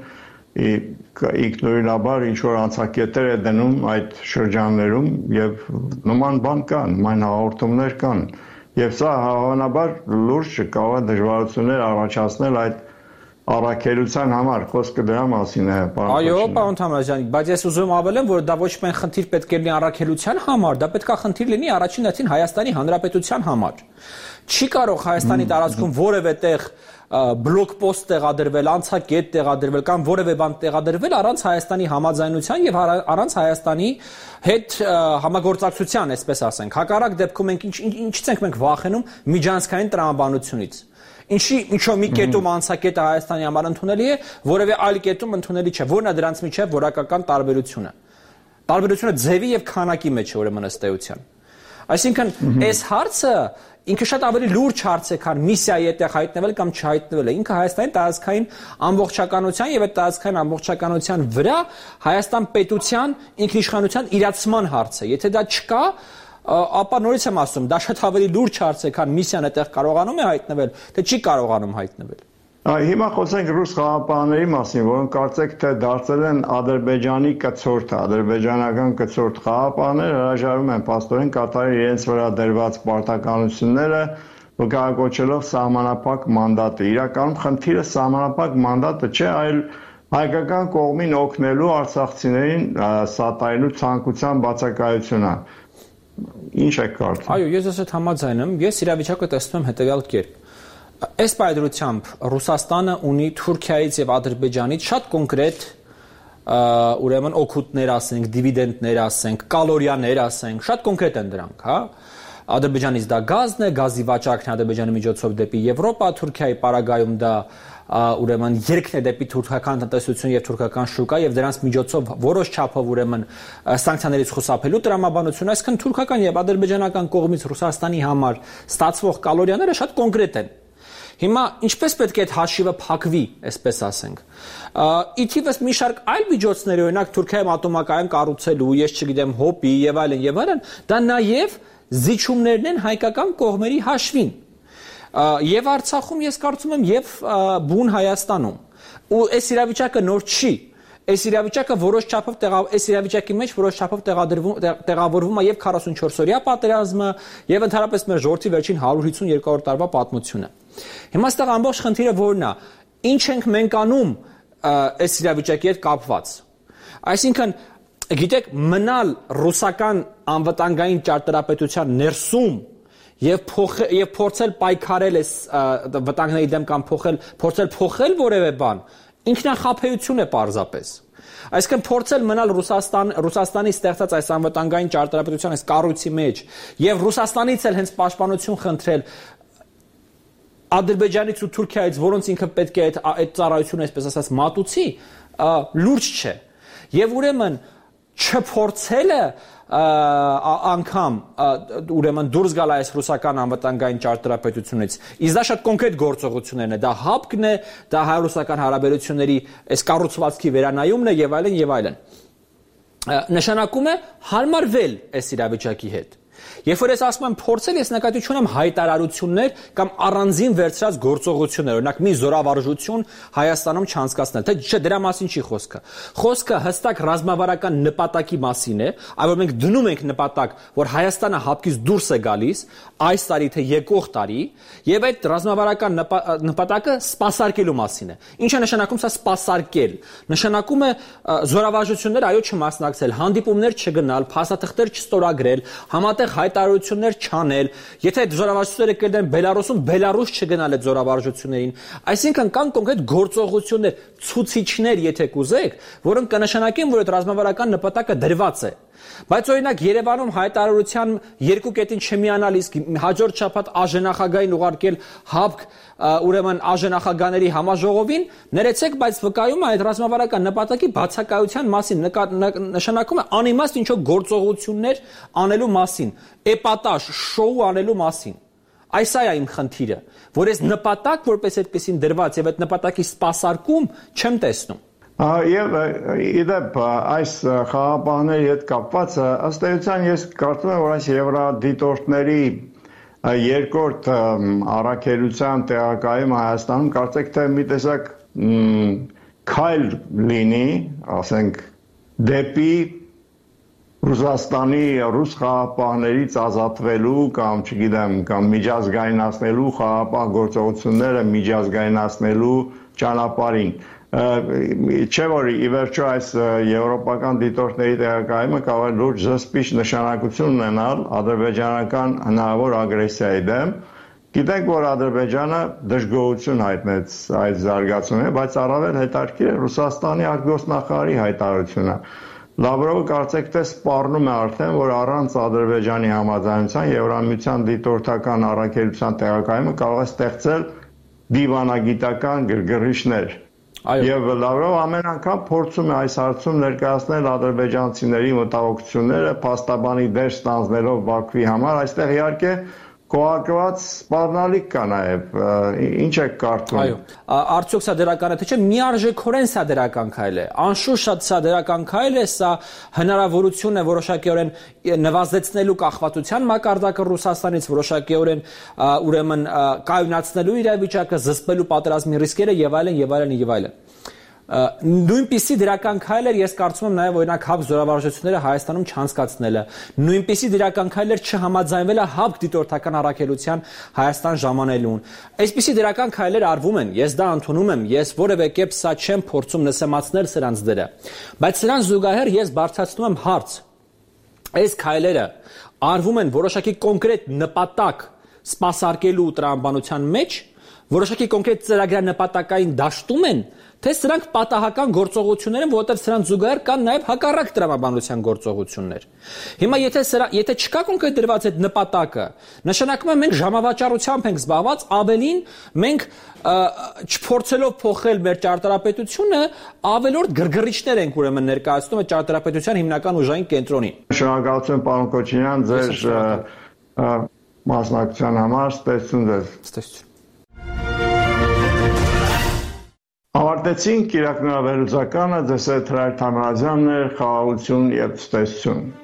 ինքնուրույնաբար ինչ-որ անցակետեր է դնում այդ շրջաններում եւ նման բան կան, նման հաղորդումներ կան եւ սա հավանաբար լուրջ կարող է դժվարություններ առաջացնել այդ առաքելության համար, խոսքը դրա մասին է, պարոն։ Այո, պարոն Թամրազյան, բայց ես ուզում ավելեմ, որ դա ոչ միայն խնդիր պետք է լինի առաքելության համար, դա պետք է խնդիր լինի առաջին հերթին Հայաստանի Հանրապետության համար։ Չի կարող Հայաստանի տարածքում որևէ տեղ բլոկպոստ տեղադրվել, անցակետ տեղադրվել կամ որևէ բան տեղադրվել առանց Հայաստանի համաձայնության եւ առանց Հայաստանի հետ համագործակցության, այսպես ասենք։ Հակառակ դեպքում մենք ինչից ենք մենք վախենում միջանցքային տրամաբանությունից։ Ինչի ինչո մի կետում անցակետը Հայաստանի համար ընդունելի է, որևէ այլ կետում ընդունելի չէ։ Որն է դրանց միջև որակական տարբերությունը։ Տարբերությունը ձևի եւ քանակի մեջ է ուրեմն ըստ էության։ Այսինքն այս հարցը ինքը շատ ավելի լուրջ հարց է, քան միսիայի այդտեղ հայտնվել կամ չհայտնվել է։ Ինքը Հայաստանի տարածքային ամբողջականության եւ այդ տարածքային ամբողջականության վրա Հայաստան պետության ինքնիշխանության իրացման հարց է։ Եթե դա չկա, ապա նորից եմ ասում, դա շատ ավելի լուրջ հարց է, քան միսիան այդտեղ կարողանում է հայտնվել, թե չի կարողանում հայտնվել։ Հիմա խոսենք ռուս խաղապահների մասին, որոնք կարծեք թե դարձել են Ադրբեջանի կցորդը, ադրբեջանական կցորդ խաղապահներ հրաժարվում են փաստորեն կատարել իրենց վրա դրված պարտականությունները, վկայակոչելով սահմանափակ մանդատը։ Իրականում խնդիրը սահմանափակ մանդատը չէ, այլ հայկական կողմին օգնելու արցախցիներին սատարելու ցանկության բացակայությունը։ Ինչ է կարծում։ Այո, ես ես այդ համաձայն եմ, ես իրավիճակը տեսնում եմ հետևյալ կերպ։ Այս պայմանությամբ Ռուսաստանը ունի Թուրքիայից եւ Ադրբեջանից շատ կոնկրետ ուրեմն օգուտներ ասենք, դիվիդենդներ ասենք, կալորիաներ ասենք, շատ կոնկրետ են դրանք, հա։ Ադրբեջանից դա գազն է, գազի վաճառքն է Ադրբեջանի միջոցով դեպի Եվրոպա, Թուրքիայի պարագայում դա ուրեմն երկն է դեպի թուրքական տնտեսություն եւ թուրքական շուկա եւ դրանց միջոցով որոշ չափով ուրեմն սանկցիաներից խուսափելու տրամաբանություն, այսինքն թուրքական եւ ադրբեջանական կողմից Ռուսաստանի համար ստացվող կալորիաները շատ կոնկրետ են։ Հիմա ինչպես պետք է այդ հաշիվը փակվի, այսպես ասենք։ Իթիվս մի շարք այլ միջոցներ, օրինակ Թուրքիայում ատոմակայան կառուցելու, ես չգիտեմ, հոպի եւ այլն եւ այլն, դա նաեւ զիջումներն են հայկական կողմերի հաշվին։ Եվ Արցախում ես կարծում եմ եւ բուն Հայաստանում։ Ու այս իրավիճակը նոր չի։ Այս իրավիճակը որոշ չափով տեղա այս իրավիճակի մեջ որոշ չափով տեղադրվում տեղավորվում է եւ քառասունչորս օրյա պատերազմը եւ ընդհանրապես մեր ժողովրդի վերջին հարյուր հիսուն երկու հարյուր տարվա պատմությունը։ Հիմա այստեղ ամբողջ խնդիրը որն է։ Ինչ ենք մենք անում այս իրավիճակի հետ կապված։ Այսինքն, գիտեք, մնալ ռուսական անվտանգային ճարտարապետության ներսում եւ փոխել եւ փորձել պայքարել այս վտանգների դեմ կամ փոխել փորձել փոխել որևէ բան ինքնախապեյություն է պարզապես։ Այսինքն փորձել մնալ Ռուսաստան Ռուսաստանի ստեղծած այս անվտանգային ճարտարապետության այս կառույցի մեջ եւ Ռուսաստանից էլ հենց պաշտպանություն խնդրել Ադրբեջանից ու Թուրքիայից, որոնց ինքը պետք է այդ այդ ծառայությունը, այսպես ասած, մատուցի, լուրջ չէ։ Եվ ուրեմն չփորձելը անգամ ուրեմն դուրս գալ այս ռուսական անվտանգային ճարտարապետությունից, իսկ դա շատ կոնկրետ գործողություններն է, դա հապկն է, դա հայ-ռուսական հարաբերությունների այս կառուցվածքի վերանայումն է եւ այլն եւ այլն։ Նշանակում է հարմարվել այս իրավիճակի հետ։ Երբ որ ես ասում եմ փորձել, ես նկատի ունեմ հայտարարություններ կամ առանձին վերցրած գործողություններ, օրինակ մի զորավարժություն Հայաստանում չանցկացնել, թե չէ դրա մասին չի խոսքը։ Խոսքը հստակ ռազմավարական նպատակի մասին է, այլ որ մենք դնում ենք նպատակ, որ Հայաստանը հապկից դուրս է գալիս այս տարի թե եկող տարի, եւ այդ ռազմավարական նպատակը սպասարկելու մասին է։ Ինչ է նշանակում սա սպասարկել։ Նշանակում է զորավարժություններ այո չմասնակցել, հանդիպումներ չգնալ, փաստաթղթեր չստորագրել, համատեղ հայտարարություններ չանել, եթե այդ զորավարժությունները կլինեն Բելարուսում, Բելարուս չգնալ այդ զորավարժություններին, այսինքն կան կոնկրետ գործողություններ, ցուցիչներ, եթե կուզեք, որոնք կնշանակեն, որ այդ ռազմավարական նպատակը դրված է։ Բայց օրինակ Երևանում հայտարարության երկու կետին չմիանալ, իսկ հաջորդ շաբաթ ԱԺ-նախագահին ուղարկել հապկ ուրեմն ԱԺ-նախագահների համաժողովին, ներեցեք, բայց վկայում է այդ ռազմավարական նպատակի բացակայության մասին, նշանակում է անիմաստ ինչ-որ գործողություններ անելու մասին, էպատաժ, շոու անելու մասին։ Այս է իմ խնդիրը, որ այս նպատակ որպես այդպեսին դրված եւ այդ նպատակի սպասարկում չեմ տեսնում։ Եվ իդեպ այս խաղապահների հետ կապված ըստ էության ես կարծում եմ, որ այս եվրադիտորդների երկրորդ առաքելության տեղակայումը Հայաստանում կարծեք թե մի տեսակ քայլ լինի, ասենք, դեպի Ռուսաստանի ռուս խաղապահներից ազատվելու կամ, չգիտեմ, կամ միջազգայնացնելու խաղապահ գործողությունները միջազգայնացնելու ճանապարհին։ Չէ՞ որ ի վերջո այս եվրոպական դիտորդների տեղակայումը կարող է լուրջ զսպիչ նշանակություն ունենալ ադրբեջանական հնարավոր ագրեսիայի դեմ։ Գիտենք, որ Ադրբեջանը դժգոհություն հայտնեց այդ զարգացումին, բայց առավել հետաքրքիր է Ռուսաստանի արտգործնախարարի հայտարարությունը։ Լավրովը կարծեք թե սպառնում է արդեն, որ առանց Ադրբեջանի համաձայնության Եվրամիության դիտորդական առաքելության տեղակայումը կարող է ստեղծել դիվանագիտական գրգռիչներ։ Եվ Լավրովը ամեն անգամ փորձում է այս հարցում ներկայացնել ադրբեջանցիների մտահոգությունները, փաստաբանի դեր ստանձնելով Բաքվի համար, այստեղ իհարկե կողարկված սպառնալիք կա նաև, ինչ է կարծում։ Այո, արդյոք սա դրական է, թե չէ, միարժեքորեն սա դրական քայլ է։ Անշուշտ շատ սա դրական քայլ է, սա հնարավորություն է որոշակիորեն նվազեցնելու կախվածության մակարդակը Ռուսաստանից, որոշակիորեն ուրեմն կայունացնելու իրավիճակը, զսպելու պատերազմի ռիսկերը եւ այլն եւ այլն եւ այլն։ Նույնպիսի դրական քայլ էր, ես կարծում եմ նաև օրինակ հապկ զորավարժությունները Հայաստանում չանցկացնելը, նույնպիսի դրական քայլ էր չհամաձայնվելը հապկ դիտորդական առաքելության Հայաստան ժամանելուն։ Այսպիսի դրական քայլեր արվում են, ես դա ընդունում եմ, ես որևէ կերպ սա չեմ փորձում նսեմացնել սրանց դերը, բայց սրան զուգահեռ ես բարձրացնում եմ հարց։ Այս քայլերը արվում են որոշակի կոնկրետ նպատակ սպասարկելու տրամաբանության մեջ, որոշակի կոնկրետ ծրագրային նպատակային դաշտում են, թե սրանք պատահական գործողություններ են, որովհետև սրանց զուգահեռ կան նաև հակառակ տրամաբանության գործողություններ։ Հիմա եթե սրա, եթե չկա կոնկրետ դրված այդ նպատակը, նշանակում է մենք ժամավաճառությամբ ենք զբաղված, ավելին մենք չփորձելով փոխել մեր ճարտարապետությունը, ավելորդ գրգռիչներ ենք ուրեմն ներկայացնում այդ ճարտարապետության հիմնական ուժային կենտրոնին։ Շնորհակալություն պարոն Կոչինյան, ձեր մասնակցության համար, ստեսություն ձեզ։ Ստեսություն։ Ավարտեցինք իրականավերուցականը, ձեզ հետ Հրայր Թամրազյանն էր, խաղաղություն և ցտեսություն։